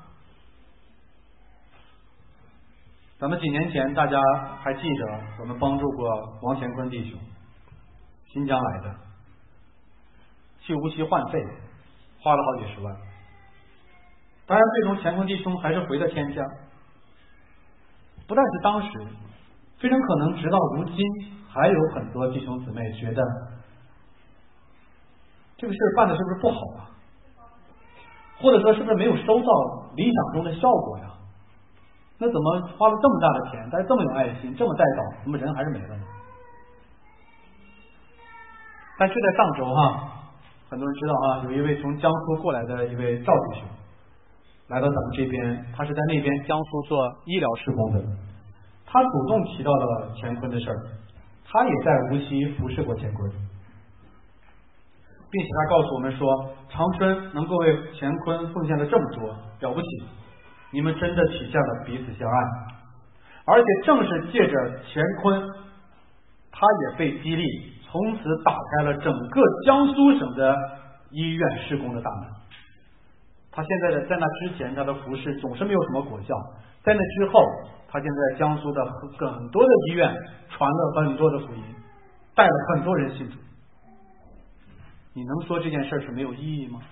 Speaker 1: 咱们几年前大家还记得我们帮助过王乾坤弟兄，新疆来的，去无锡换肺，花了好几十万。当然最终乾坤弟兄还是回了天家。不但是当时，非常可能直到如今还有很多弟兄姊妹觉得这个事办的是不是不好啊？或者说是不是没有收到理想中的效果呀？那怎么花了这么大的钱，但是这么有爱心，这么带导，怎么人还是没了呢？但是在上周很多人知道有一位从江苏过来的一位赵弟兄来到咱们这边，他是在那边江苏做医疗施工的，他主动提到了乾坤的事儿，他也在无锡服侍过乾坤，并且他告诉我们说，长春能够为乾坤奉献了这么多，了不起，你们真的体现了彼此相爱，而且正是借着乾坤，他也被激励，从此打开了整个江苏省的医院施工的大门。他现在在那之前，他的服侍总是没有什么果效，在那之后，他现在江苏的很多的医院传了很多的福音，带了很多人信主。你能说这件事是没有意义吗？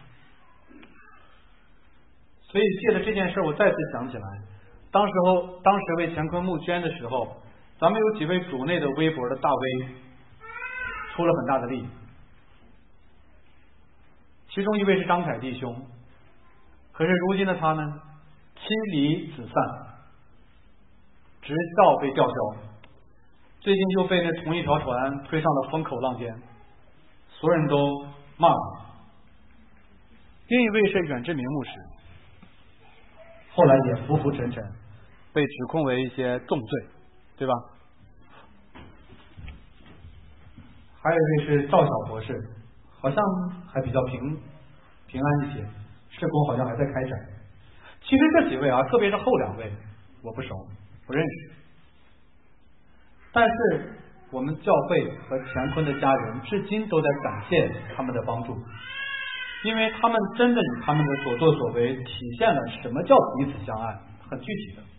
Speaker 1: 所以借着这件事，我再次想起来，当时为乾坤募捐的时候，咱们有几位主内的微博的大 V 出了很大的力，其中一位是张凯弟兄，可是如今的他呢，妻离子散，直到被吊销，最近又被那同一条船推上了风口浪尖，所有人都骂他。另一位是远志明牧师，后来也浮浮沉沉，被指控为一些重罪，对吧？还有一位是赵小博士，好像还比较平安一些，事工好像还在开展。其实这几位特别是后两位我不熟不认识，但是我们教会和乾坤的家人至今都在感谢他们的帮助，因为他们真的以他们的所作所为体现了什么叫彼此相爱，很具体的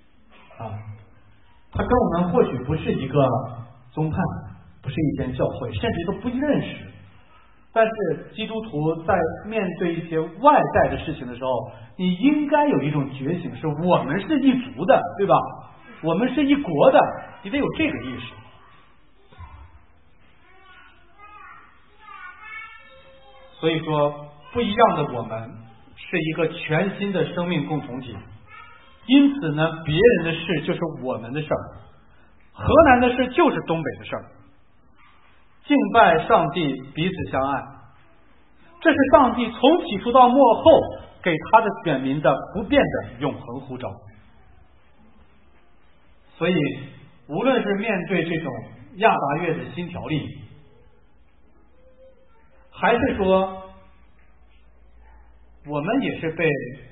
Speaker 1: 他跟我们或许不是一个宗派，不是一间教会，甚至都不认识，但是基督徒在面对一些外在的事情的时候，你应该有一种觉醒，是我们是一族的，对吧？我们是一国的，你得有这个意识。所以说，不一样的我们是一个全新的生命共同体，因此呢，别人的事就是我们的事儿，河南的事就是东北的事儿。敬拜上帝，彼此相爱，这是上帝从起初到末后给他的选民的不变的永恒呼召。所以无论是面对这种亚达月的新条例，还是说我们也是被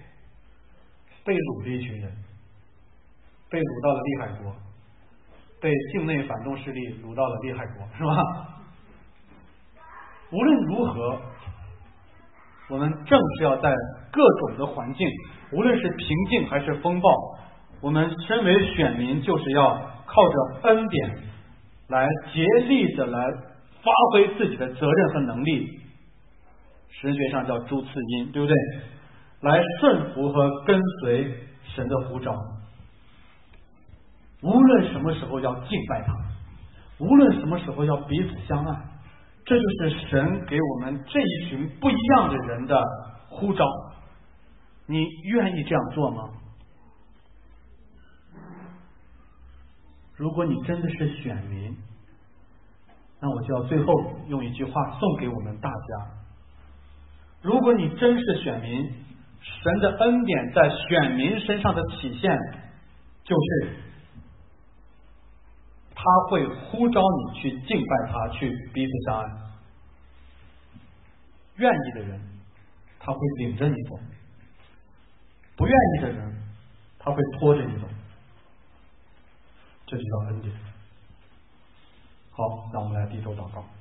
Speaker 1: 掳的一群人，被掳到了利海国，被境内反动势力掳到了利海国，是吧？无论如何，我们正是要在各种的环境，无论是平静还是风暴，我们身为选民，就是要靠着恩典来竭力的来发挥自己的责任和能力，神学上叫诸次因，对不对？来顺服和跟随神的呼召，无论什么时候要敬拜他，无论什么时候要彼此相爱，这就是神给我们这一群不一样的人的呼召。你愿意这样做吗？如果你真的是选民，那我就要最后用一句话送给我们大家：如果你真是选民，神的恩典在选民身上的体现，就是他会呼召你去敬拜他，去彼此相爱。愿意的人，他会领着你走；不愿意的人，他会拖着你走。这就叫恩典。好，让我们来低头祷告。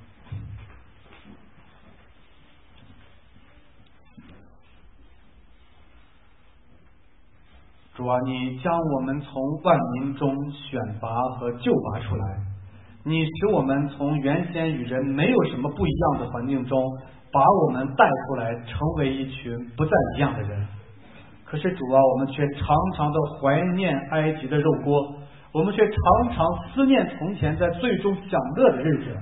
Speaker 1: 主啊，你将我们从万民中选拔和救拔出来，你使我们从原先与人没有什么不一样的环境中，把我们带出来，成为一群不再一样的人。可是主啊，我们却常常的怀念埃及的肉锅，我们却常常思念从前在最终享乐的日子，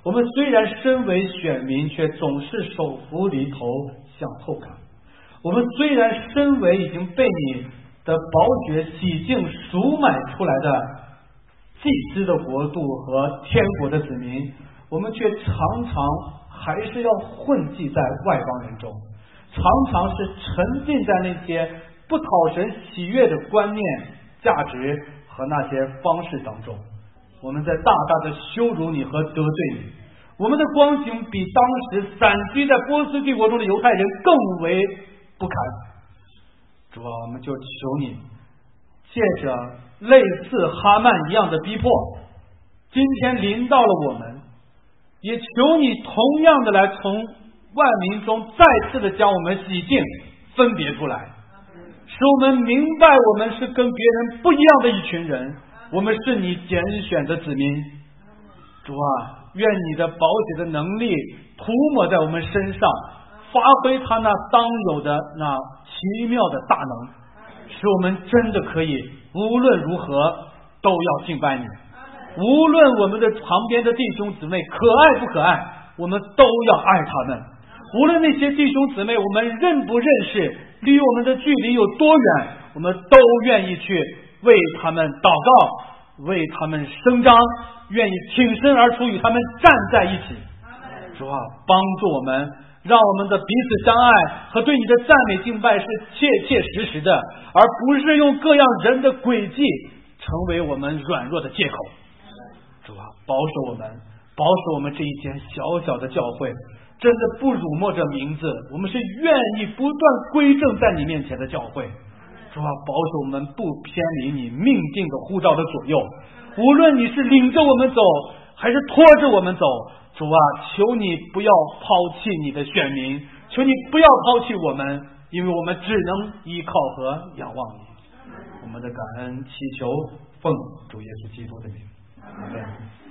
Speaker 1: 我们虽然身为选民，却总是手扶犁头向后看。我们虽然身为已经被你的宝血洗净赎买出来的祭司的国度和天国的子民，我们却常常还是要混迹在外邦人中，常常是沉浸在那些不讨神喜悦的观念、价值和那些方式当中。我们在大大的羞辱你和得罪你，我们的光景比当时散居在波斯帝国中的犹太人更为不堪。主啊，我们就求你借着类似哈曼一样的逼迫，今天临到了我们，也求你同样的来从万民中再次的将我们洗净分别出来，使我们明白我们是跟别人不一样的一群人，我们是你拣选的子民。主啊，愿你的宝血的能力涂抹在我们身上，发挥他那当有的那奇妙的大能，使我们真的可以无论如何都要敬拜你。无论我们的旁边的弟兄姊妹可爱不可爱，我们都要爱他们。无论那些弟兄姊妹我们认不认识，离我们的距离有多远，我们都愿意去为他们祷告，为他们伸张，愿意挺身而出与他们站在一起。主啊，帮助我们，让我们的彼此相爱和对你的赞美敬拜是切切实实的，而不是用各样人的诡计成为我们软弱的借口。主啊，保守我们，保守我们这一间小小的教会，真的不辱没这名字，我们是愿意不断归正在你面前的教会。主啊，保守我们不偏离你命定的呼召的左右，无论你是领着我们走还是拖着我们走，主啊，求你不要抛弃你的选民，求你不要抛弃我们，因为我们只能依靠和仰望你。我们的感恩祈求奉主耶稣基督的名，阿门。